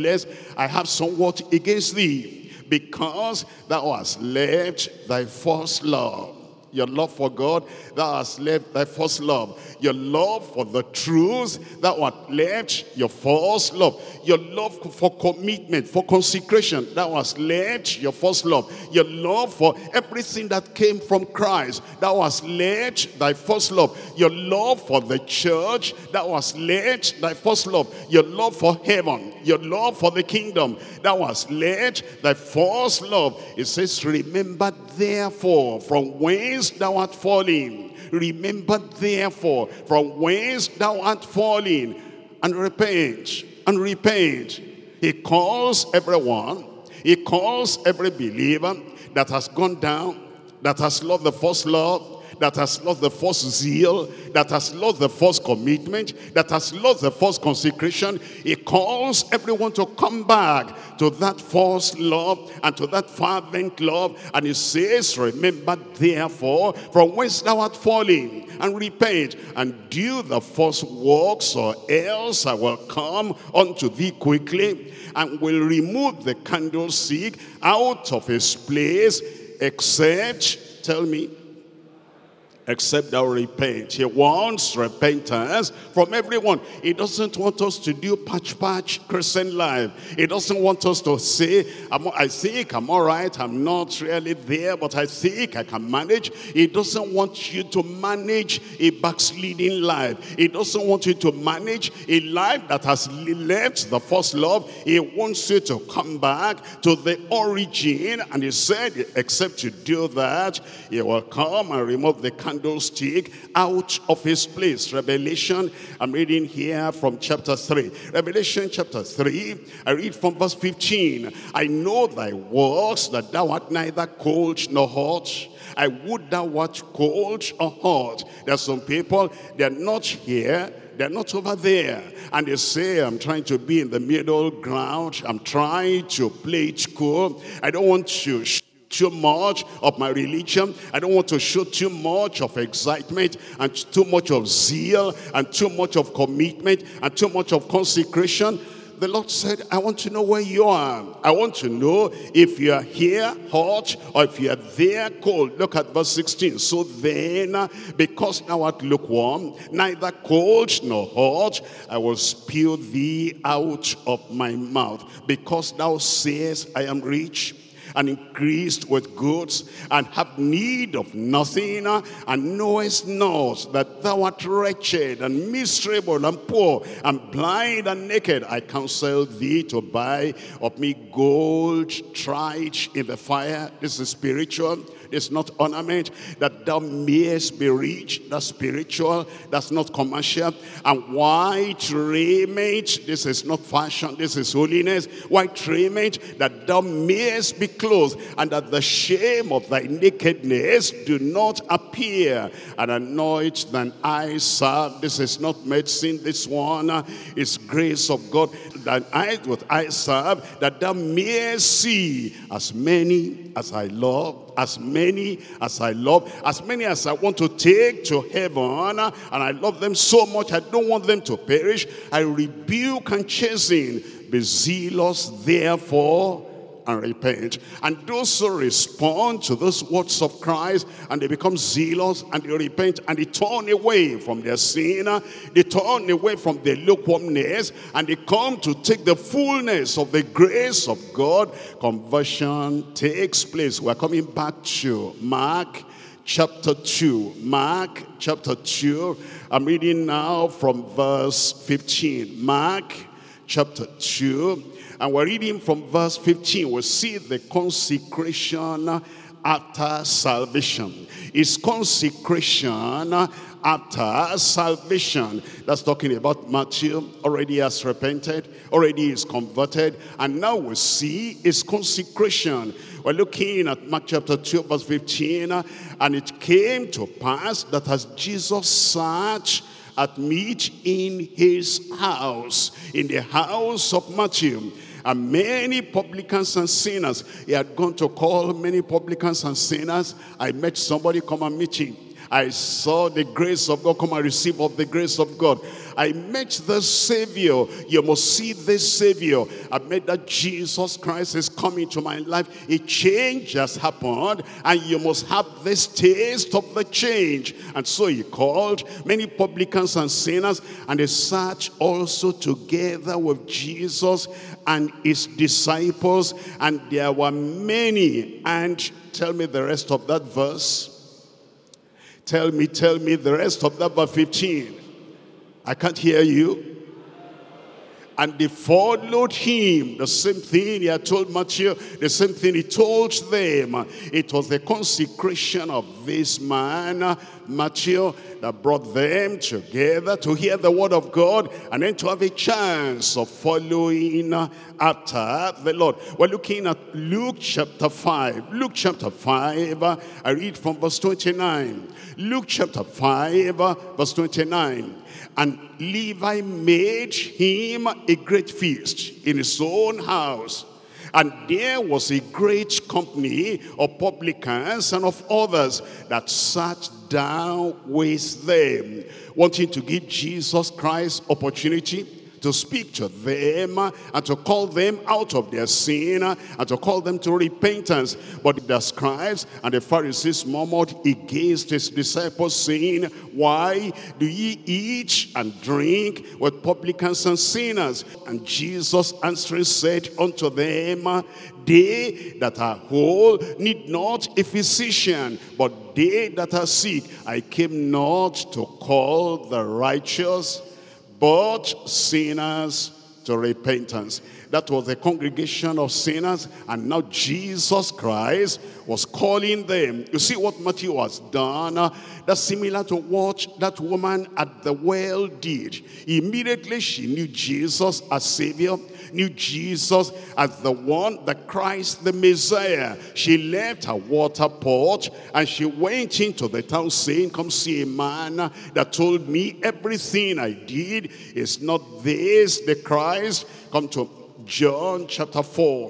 I have somewhat against thee, because thou hast left thy first love. Your love for God, thou hast left thy first love. Your love for the truth, thou hast left your first love. Your love for commitment, for consecration, thou hast left your first love. Your love for everything that came from Christ, thou hast left thy first love. Your love for the church, thou hast left thy first love. Your love for heaven, your love for the kingdom, thou hast left thy first love. It says, remember therefore from whence thou art fallen. Remember therefore from whence thou art fallen, and repent, and repent. He calls everyone, he calls every believer that has gone down, that has loved the first love, that has lost the first zeal, that has lost the first commitment, that has lost the first consecration. He calls everyone to come back to that first love and to that fervent love. And he says, remember therefore from whence thou art fallen, and repent, and do the first works, or else I will come unto thee quickly, and will remove the candlestick out of his place, except, tell me, except thou repent. He wants repentance from everyone. He doesn't want us to do patch Christian life. He doesn't want us to say, I think I'm all right, I'm not really there, but I think I can manage. He doesn't want you to manage a backsliding life. He doesn't want you to manage a life that has left the first love. He wants you to come back to the origin. And he said, except you do that, he will come and remove the candlestick candlestick out of his place. Revelation, I'm reading here from chapter 3. Revelation chapter 3, I read from verse 15. I know thy works, that thou art neither cold nor hot. I would thou wert cold or hot. There are some people, they're not here, they're not over there. And they say, I'm trying to be in the middle ground. I'm trying to play it cool. I don't want to show too much of my religion. I don't want to show too much of excitement and too much of zeal and too much of commitment and too much of consecration. The Lord said, I want to know where you are. I want to know if you are here hot or if you are there cold. Look at verse 16. So then, because thou art lukewarm, neither cold nor hot, I will spew thee out of my mouth. Because thou sayest, I am rich and increased with goods, and have need of nothing, and knowest not that thou art wretched, and miserable, and poor, and blind, and naked. I counsel thee to buy of me gold tried in the fire. This is spiritual. It's not ornament, that thou mayest be rich. That's spiritual, that's not commercial. And white raiment, this is not fashion, this is holiness. White raiment, that thou mayest be clothed, and that the shame of thy nakedness do not appear. And anoint thine eyes salve. This is not medicine, this one is grace of God. Thine eyes with eyes salve, that thou mayest see as many as I love. As many as I love, as many as I want to take to heaven, and I love them so much, I don't want them to perish. I rebuke and chasten. Be zealous, therefore, and repent. And those who respond to those words of Christ, and they become zealous, and they repent, and they turn away from their sin, they turn away from their lukewarmness, and they come to take the fullness of the grace of God, conversion takes place. We're coming back to Mark chapter 2. Mark chapter 2. I'm reading now from verse 15. Mark chapter 2. And we're reading from verse 15. We'll see the consecration after salvation. It's consecration after salvation. That's talking about Matthew. Already has repented, already is converted, and now we see his consecration. We're looking at Mark chapter 2 verse 15. And it came to pass that as Jesus sat at meat in his house, in the house of Matthew, and many publicans and sinners. He had gone to call many publicans and sinners. I met somebody, come and meet him. I saw the grace of God, come and receive of the grace of God. I met the Savior. You must see this Savior. I met that Jesus Christ is coming to my life. A change has happened, and you must have this taste of the change. And so he called many publicans and sinners, and they sat also together with Jesus and his disciples, and there were many. And tell me the rest of that verse. Tell me the rest of that verse 15. I can't hear you. And they followed him. The same thing he had told Matthew, the same thing he told them. It was the consecration of this man, Matthew, that brought them together to hear the word of God and then to have a chance of following after the Lord. We're looking at Luke chapter 5. Luke chapter 5, I read from verse 29. Luke chapter 5, verse 29. And Levi made him a great feast in his own house. And there was a great company of publicans and of others that sat down with them, wanting to give Jesus Christ opportunity to speak to them and to call them out of their sin and to call them to repentance. But the scribes and the Pharisees murmured against his disciples, saying, why do ye eat and drink with publicans and sinners? And Jesus answering said unto them, they that are whole need not a physician, but they that are sick. I came not to call the righteous, but sinners to repentance. That was the congregation of sinners, and now Jesus Christ was calling them. You see what Matthew has done? That's similar to what that woman at the well did. Immediately she knew Jesus as Savior, knew Jesus as the one, the Christ, the Messiah. She left her water pot and she went into the town saying, come see a man that told me everything I did. Is not this the Christ? Come to John chapter 4.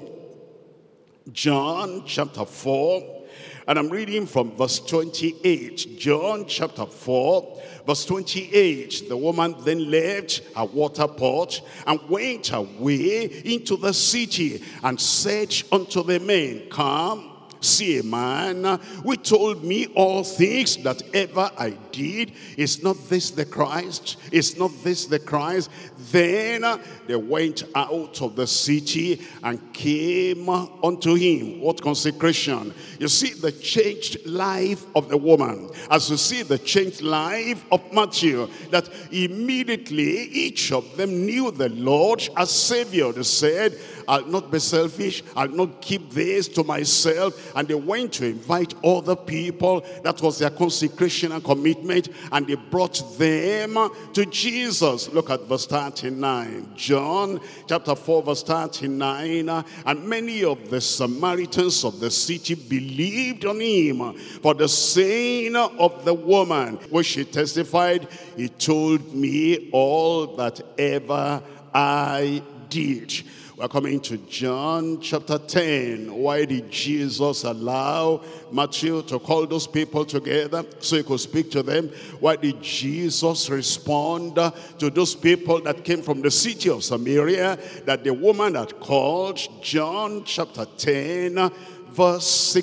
John chapter 4. And I'm reading from verse 28. John chapter 4, verse 28. The woman then left her water pot and went away into the city and said unto the men, come, see a man who told me all things that ever I did. Is not this the Christ? Is not this the Christ? Then they went out of the city and came unto him. What consecration? You see the changed life of the woman. As you see the changed life of Matthew, that immediately each of them knew the Lord as Savior. They said, I'll not be selfish. I'll not keep this to myself. And they went to invite other people. That was their consecration and commitment. And they brought them to Jesus. Look at verse 39. John chapter 4 verse 39. And many of the Samaritans of the city believed on him for the saying of the woman, which she testified, he told me all that ever I did. We're coming to John chapter 10. Why did Jesus allow Matthew to call those people together so he could speak to them? Why did Jesus respond to those people that came from the city of Samaria that the woman had called? John chapter 10 verse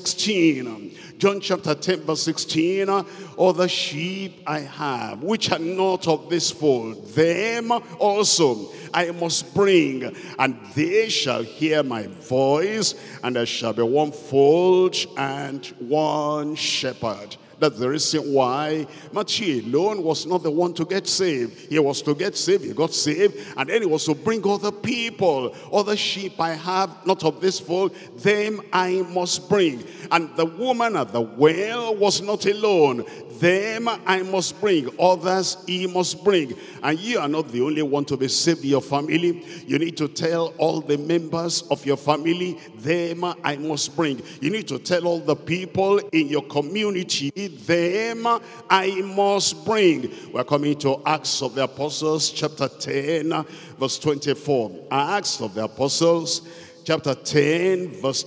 16. John chapter 10 verse 16. Other sheep I have, which are not of this fold, them also I must bring, and they shall hear my voice, and there shall be one fold and one shepherd. That's the reason why Matthew alone was not the one to get saved. He was to get saved, he got saved, and then he was to bring other people. Other sheep I have, not of this fold, them I must bring. And the woman at the well was not alone. Them I must bring, others he must bring. And you are not the only one to be saved in your family. You need to tell all the members of your family, them I must bring. You need to tell all the people in your community, them I must bring. We're coming to Acts of the Apostles chapter 10 verse 24. Acts of the Apostles chapter 10 verse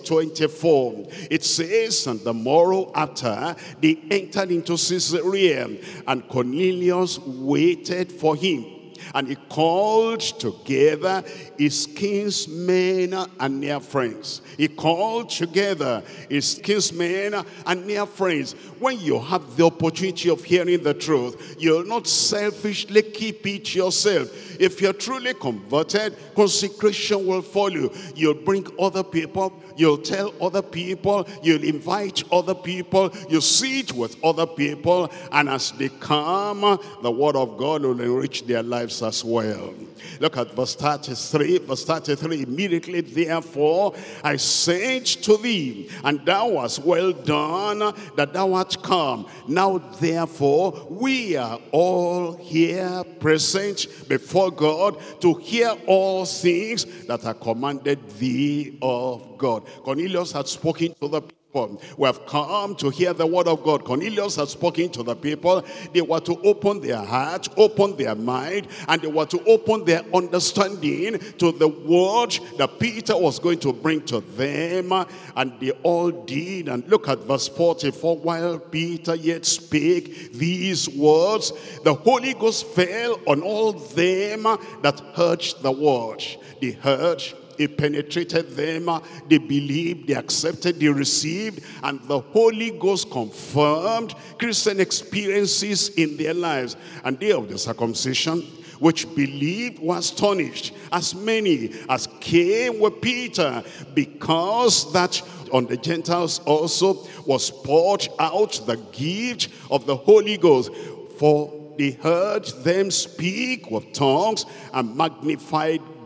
24. It says, and the morrow after they entered into Caesarea, and Cornelius waited for him. And he called together his kinsmen and near friends. He called together his kinsmen and near friends. When you have the opportunity of hearing the truth, you'll not selfishly keep it yourself. If you're truly converted, consecration will follow. You'll bring other people. You'll tell other people. You'll invite other people. You sit with other people. And as they come, the word of God will enrich their lives as well. Look at verse 33. Verse 33. Immediately therefore I said to thee, and thou hast well done that thou art come. Now therefore we are all here present before God to hear all things that are commanded thee of God. Cornelius had spoken to the people. We have come to hear the word of God. Cornelius had spoken to the people. They were to open their heart, open their mind, and they were to open their understanding to the word that Peter was going to bring to them. And they all did. And look at verse 44. While Peter yet spake these words, the Holy Ghost fell on all them that heard the word. They heard, it penetrated them, they believed, they accepted, they received, and the Holy Ghost confirmed Christian experiences in their lives. And they of the circumcision which believed were astonished, as many as came with Peter, because that on the Gentiles also was poured out the gift of the Holy Ghost. For they heard them speak with tongues and magnified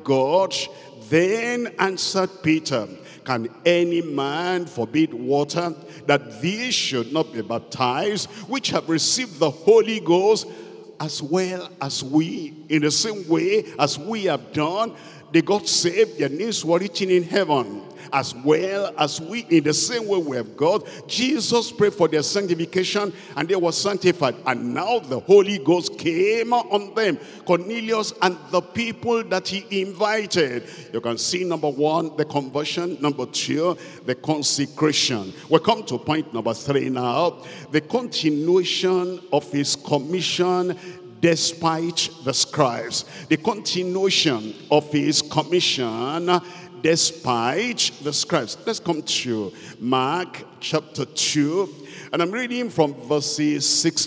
God. Then answered Peter, can any man forbid water, that these should not be baptized, which have received the Holy Ghost, as well as we? In the same way as we have done, they got saved, their names were written in heaven. As well as we, in the same way we have got, Jesus prayed for their sanctification, and they were sanctified. And now the Holy Ghost came on them, Cornelius and the people that he invited. You can see, number one, the conversion. Number two, the consecration. We come to point number three now. The continuation of his commission despite the scribes. The continuation of his commission despite the scribes. Let's come to Mark chapter 2. And I'm reading from verses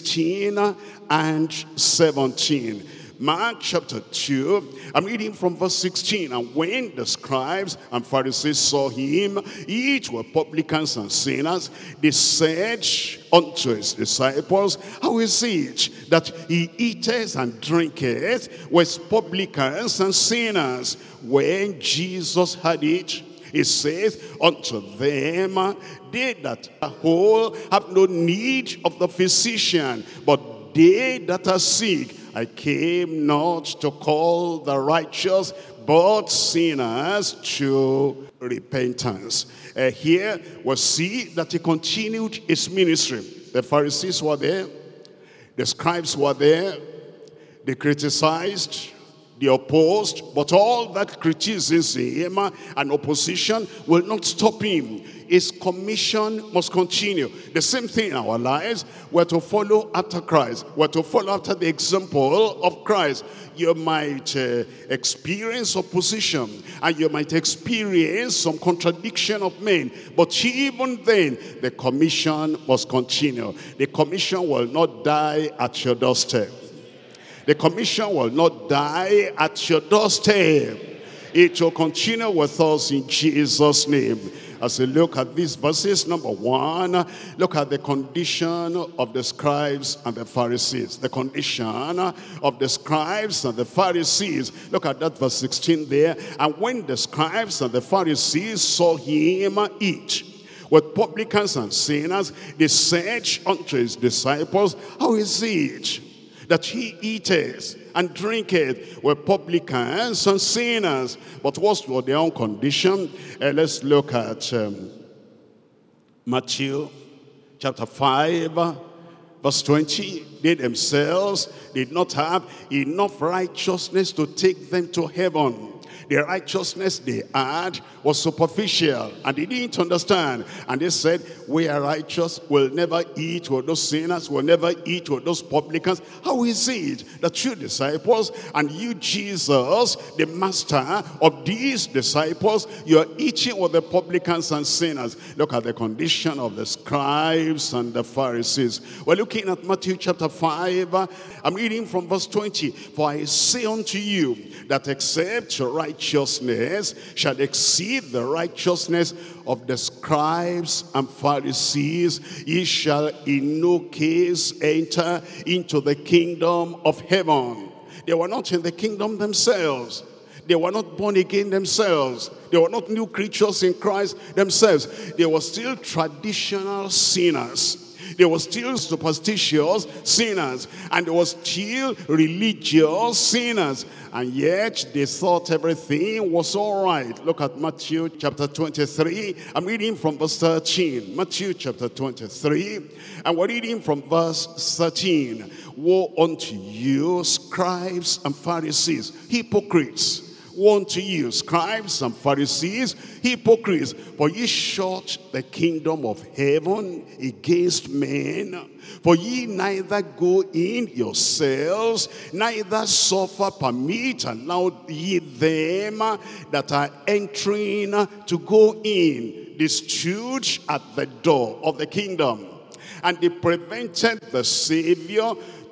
16 and 17. Mark chapter 2, I'm reading from verse 16. And when the scribes and Pharisees saw him eat with publicans and sinners, they said unto his disciples, how is it that he eateth and drinketh with publicans and sinners? When Jesus had it, he saith unto them, they that are whole have no need of the physician, but they that are sick. I came not to call the righteous, but sinners to repentance. Here we see that he continued his ministry. The Pharisees were there, the scribes were there, they criticized, they opposed, but all that criticism and opposition will not stop him. His commission must continue. The same thing in our lives. We're to follow after Christ. We're to follow after the example of Christ. You might experience opposition, and you might experience some contradiction of men, but even then, the commission must continue. The commission will not die at your doorstep. The commission will not die at your doorstep. It will continue with us in Jesus' name. As we look at these verses, number one, look at the condition of the scribes and the Pharisees. The condition of the scribes and the Pharisees. Look at that verse 16 there. And when the scribes and the Pharisees saw him eat with publicans and sinners, they said unto his disciples, how is it that he eateth and drinketh with publicans and sinners? But what was their own condition? Let's look at Matthew chapter 5, verse 20. They themselves did not have enough righteousness to take them to heaven. The righteousness they had was superficial, and they didn't understand. And they said, we are righteous, we'll never eat with those sinners, we'll never eat with those publicans. How is it that you disciples and you Jesus, the master of these disciples, you're eating with the publicans and sinners? Look at the condition of the scribes and the Pharisees. We're looking at Matthew chapter 5. I'm reading from verse 20. For I say unto you, that except your righteousness shall exceed the righteousness of the scribes and Pharisees, ye shall in no case enter into the kingdom of heaven. They were not in the kingdom themselves. They were not born again themselves. They were not new creatures in Christ themselves. They were still traditional sinners. They were still superstitious sinners, and they were still religious sinners, and yet they thought everything was all right. Look at Matthew chapter 23. I'm reading from verse 13. Matthew chapter 23, and we're reading from verse 13. Woe unto you, scribes and Pharisees, hypocrites! Woe unto you, scribes and Pharisees, hypocrites! For ye shut the kingdom of heaven against men. For ye neither go in yourselves, neither suffer, permit, allow ye them that are entering to go in. They stood at the door of the kingdom, and they prevented the Savior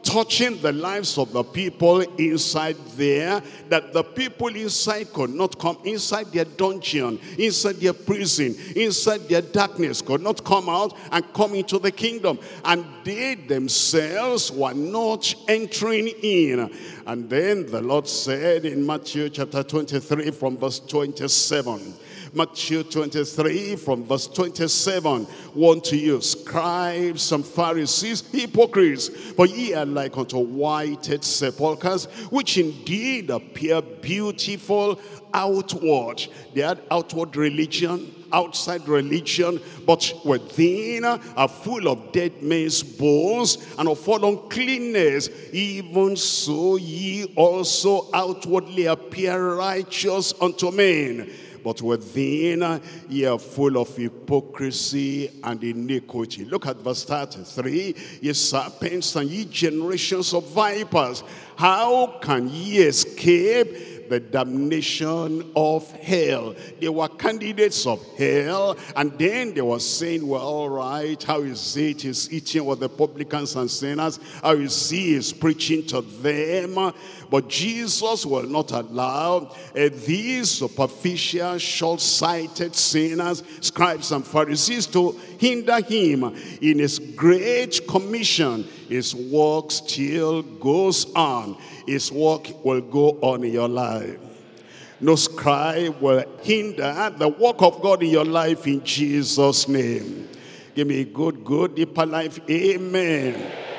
touching the lives of the people inside there, that the people inside could not come inside their dungeon, inside their prison, inside their darkness, could not come out and come into the kingdom. And they themselves were not entering in. And then the Lord said in Matthew chapter 23 from verse 27, Matthew 23 from verse 27, "Woe to you, scribes and Pharisees, hypocrites, for ye are like unto whited sepulchres, which indeed appear beautiful outward." They had outward religion, outside religion, but within are full of dead men's bones and of all uncleanness. Even so ye also outwardly appear righteous unto men, but within ye are full of hypocrisy and iniquity. Look at verse 33. "Ye serpents and ye generations of vipers, how can ye escape the damnation of hell?" They were candidates of hell, and then they were saying, well, all right, how is it he's eating with the publicans and sinners? How is he is preaching to them? But Jesus will not allow these superficial, short-sighted sinners, scribes and Pharisees, to hinder him in his great commission. His work still goes on. His work will go on in your life. No scribe will hinder the work of God in your life in Jesus' name. Give me a good, deeper life. Amen.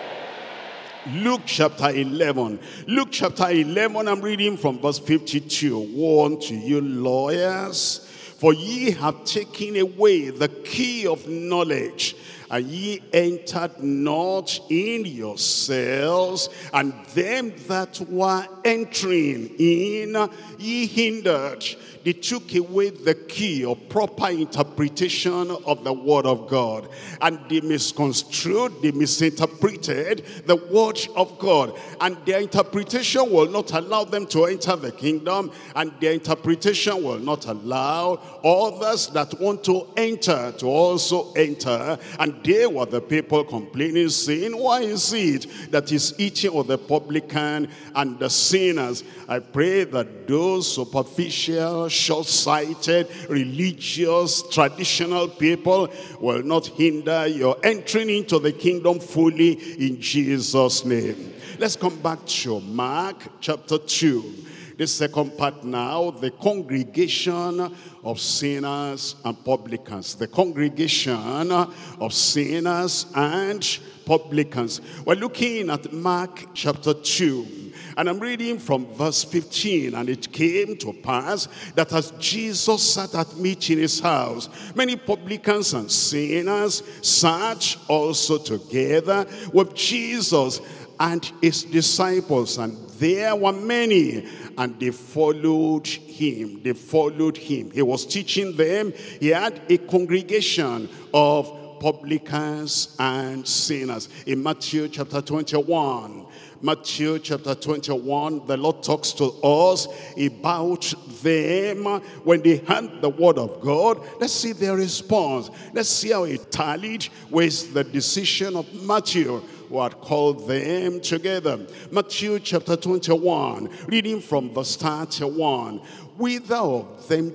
Luke chapter 11. Luke chapter 11, I'm reading from verse 52. "Woe unto you, lawyers, for ye have taken away the key of knowledge, and ye entered not in yourselves, and them that were entering in ye hindered." They took away the key of proper interpretation of the word of God, and they misconstrued, they misinterpreted the word of God, and their interpretation will not allow them to enter the kingdom, and their interpretation will not allow others that want to enter to also enter. And they were the people complaining, saying, "Why is it that he's eating with the publican and the sinners?" I pray that those superficial, short-sighted, religious, traditional people will not hinder your entering into the kingdom fully in Jesus' name. Let's come back to Mark chapter 2. The second part now, the congregation of sinners and publicans. The congregation of sinners and publicans. We're looking at Mark chapter 2. And I'm reading from verse 15. "And it came to pass that as Jesus sat at meat in his house, many publicans and sinners sat also together with Jesus and his disciples. And there were many, and they followed him." They followed him. He was teaching them. He had a congregation of publicans and sinners. In Matthew chapter 21, Matthew chapter 21, the Lord talks to us about them when they heard the word of God. Let's see their response. Let's see how it tallied with the decision of Matthew, who had called them together. Matthew chapter 21, reading from verse 31. "Whither of them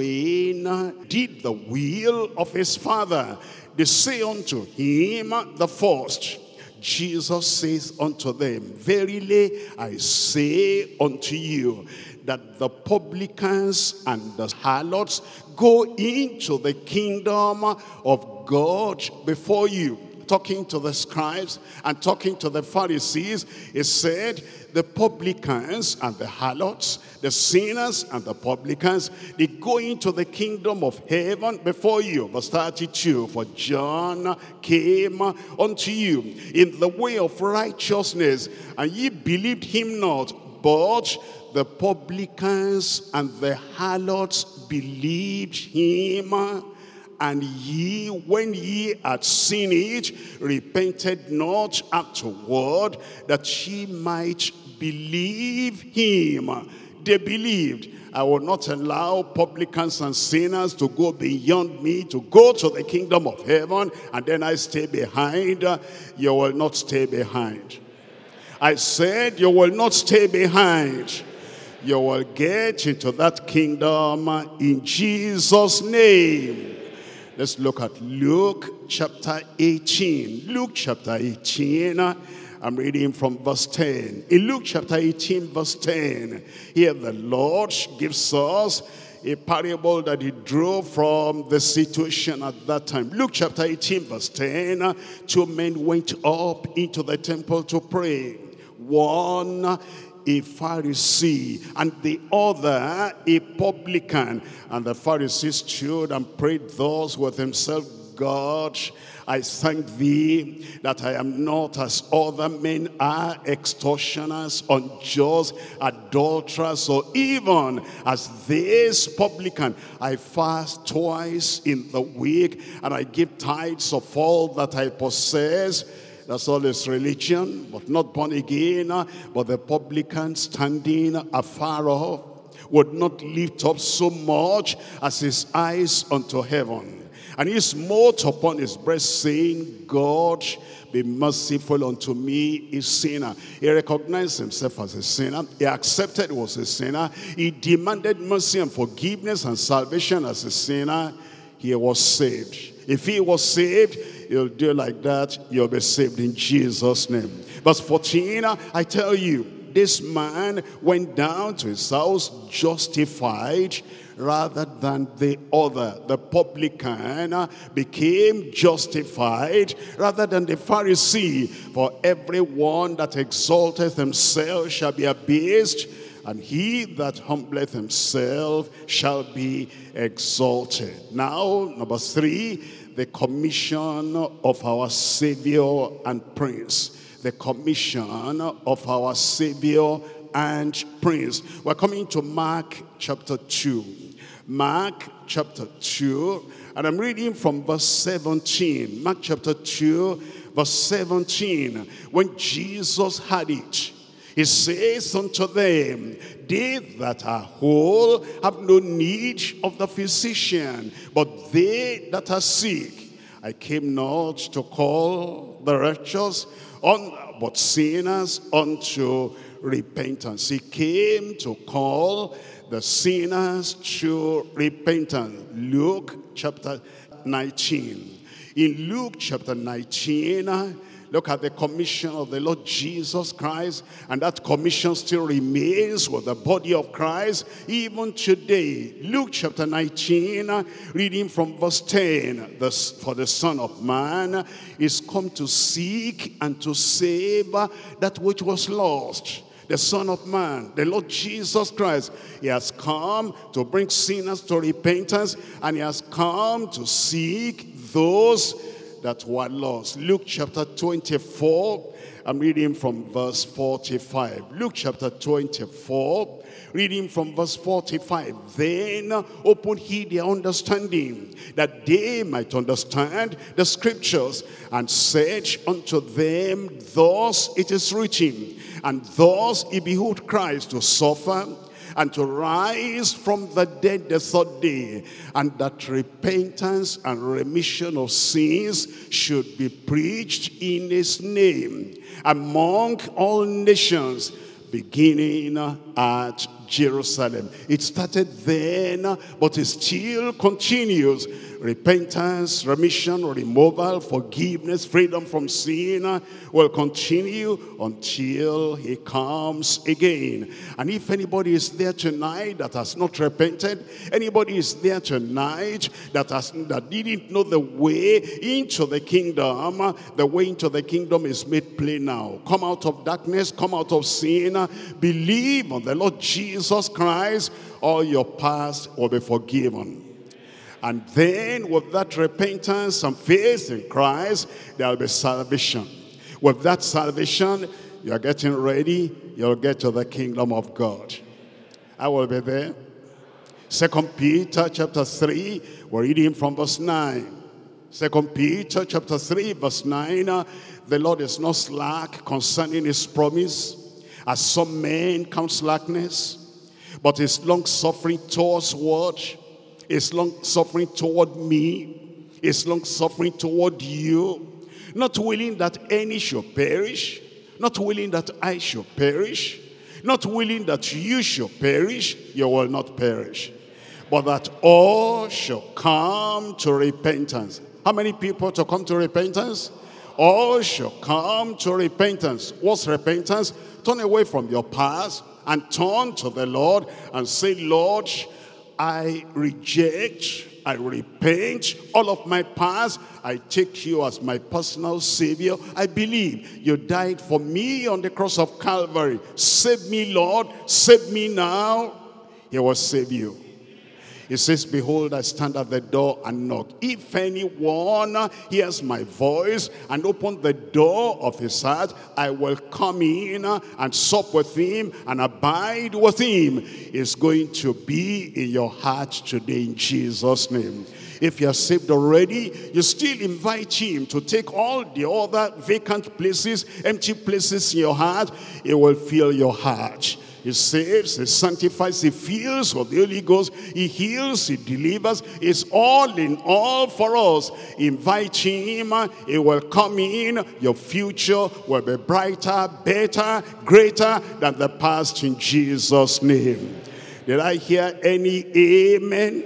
twain did the will of his father? They say unto him, the first." Jesus says unto them, "Verily I say unto you, that the publicans and the harlots go into the kingdom of God before you." Talking to the scribes and talking to the Pharisees, he said, the publicans and the harlots, the sinners and the publicans, they go into the kingdom of heaven before you. Verse 32, "For John came unto you in the way of righteousness, and ye believed him not, but the publicans and the harlots believed him. And ye, when ye had seen it, repented not afterward, that ye might believe him." They believed. I will not allow publicans and sinners to go beyond me, to go to the kingdom of heaven, and then I stay behind. You will not stay behind. I said you will not stay behind. You will get into that kingdom in Jesus' name. Let's look at Luke chapter 18. Luke chapter 18. I'm reading from verse 10. In Luke chapter 18, verse 10, here the Lord gives us a parable that he drew from the situation at that time. Luke chapter 18, verse 10, two men went up into the temple to pray. One, a Pharisee, and the other, a publican. And the Pharisee stood and prayed thus with himself, God, I thank thee that I am not as other men are, extortioners, unjust, adulterers, or even as this publican. I fast twice in the week, and I give tithes of all that I possess. That's all his religion, but not born again. But the publican, standing afar off, would not lift up so much as his eyes unto heaven. And he smote upon his breast, saying, God, be merciful unto me, a sinner. He recognized himself as a sinner. He accepted he was a sinner. He demanded mercy and forgiveness and salvation as a sinner. He was saved. If he was saved, you'll do like that, you'll be saved in Jesus' name. Verse 14, I tell you, this man went down to his house justified rather than the other. The publican became justified rather than the Pharisee. For everyone that exalteth himself shall be abased, and he that humbleth himself shall be exalted. Now, number 3, the commission of our Savior and Prince. The commission of our Savior and Prince. We're coming to Mark chapter 2. Mark chapter 2, and I'm reading from verse 17. Mark chapter 2, verse 17. When Jesus had it, he says unto them, they that are whole have no need of the physician, but they that are sick. I came not to call the righteous, but sinners unto repentance. He came to call the sinners to repentance. Luke chapter 19. In Luke chapter 19, look at the commission of the Lord Jesus Christ, and that commission still remains with the body of Christ even today. Luke chapter 19, reading from verse 10, for the Son of Man is come to seek and to save that which was lost. The Son of Man, the Lord Jesus Christ, he has come to bring sinners to repentance, and he has come to seek those that were lost. Luke chapter 24, I'm reading from verse 45. Luke chapter 24, reading from verse 45. Then opened he their understanding, that they might understand the scriptures, and said unto them, thus it is written, and thus it behooved Christ to suffer, and to rise from the dead the third day, and that repentance and remission of sins should be preached in his name among all nations, beginning at Jerusalem. It started then, but it still continues. Repentance, remission, removal, forgiveness, freedom from sin will continue until he comes again. And if anybody is there tonight that has not repented, anybody is there tonight that didn't know the way into the kingdom, the way into the kingdom is made plain now. Come out of darkness, come out of sin, believe on the Lord Jesus Christ, all your past will be forgiven. And then with that repentance and faith in Christ, there will be salvation. With that salvation, you are getting ready, you'll get to the kingdom of God. I will be there. 2 Peter chapter 3, we're reading from verse 9. 2 Peter chapter 3, verse 9. The Lord is not slack concerning his promise, as some men count slackness, but is long-suffering towards what? Is long-suffering toward me, is long-suffering toward you, not willing that any should perish, not willing that I should perish, not willing that you should perish, you will not perish, but that all shall come to repentance. How many people to come to repentance? All shall come to repentance. What's repentance? Turn away from your past and turn to the Lord and say, Lord, I reject, I repent all of my past. I take you as my personal Savior. I believe you died for me on the cross of Calvary. Save me, Lord. Save me now. He will save you. He says, behold, I stand at the door and knock. If anyone hears my voice and open the door of his heart, I will come in and sup with him and abide with him. It's going to be in your heart today in Jesus' name. If you are saved already, you still invite him to take all the other vacant places, empty places in your heart. He will fill your heart. He saves, he sanctifies, he fills with the Holy Ghost, he heals, he delivers. It's all in all for us. Invite him, he will come in. Your future will be brighter, better, greater than the past in Jesus' name. Did I hear any amen?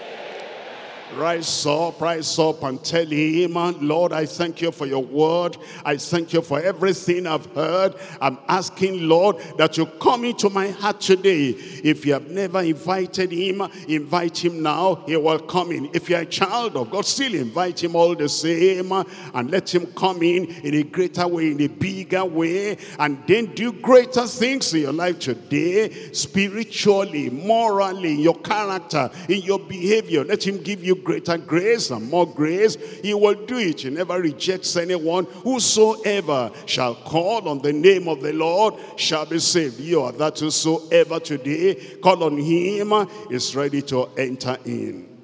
Rise up and tell him, Lord, I thank you for your word. I thank you for everything I've heard. I'm asking, Lord, that you come into my heart today. If you have never invited him, invite him now. He will come in. If you're a child of God, still invite him all the same and let him come in a greater way, in a bigger way, and then do greater things in your life today, spiritually, morally, in your character, in your behavior. Let him give you greater grace and more grace. He will do it. He never rejects anyone. Whosoever shall call on the name of the Lord shall be saved. You are that whosoever today call on him is ready to enter in.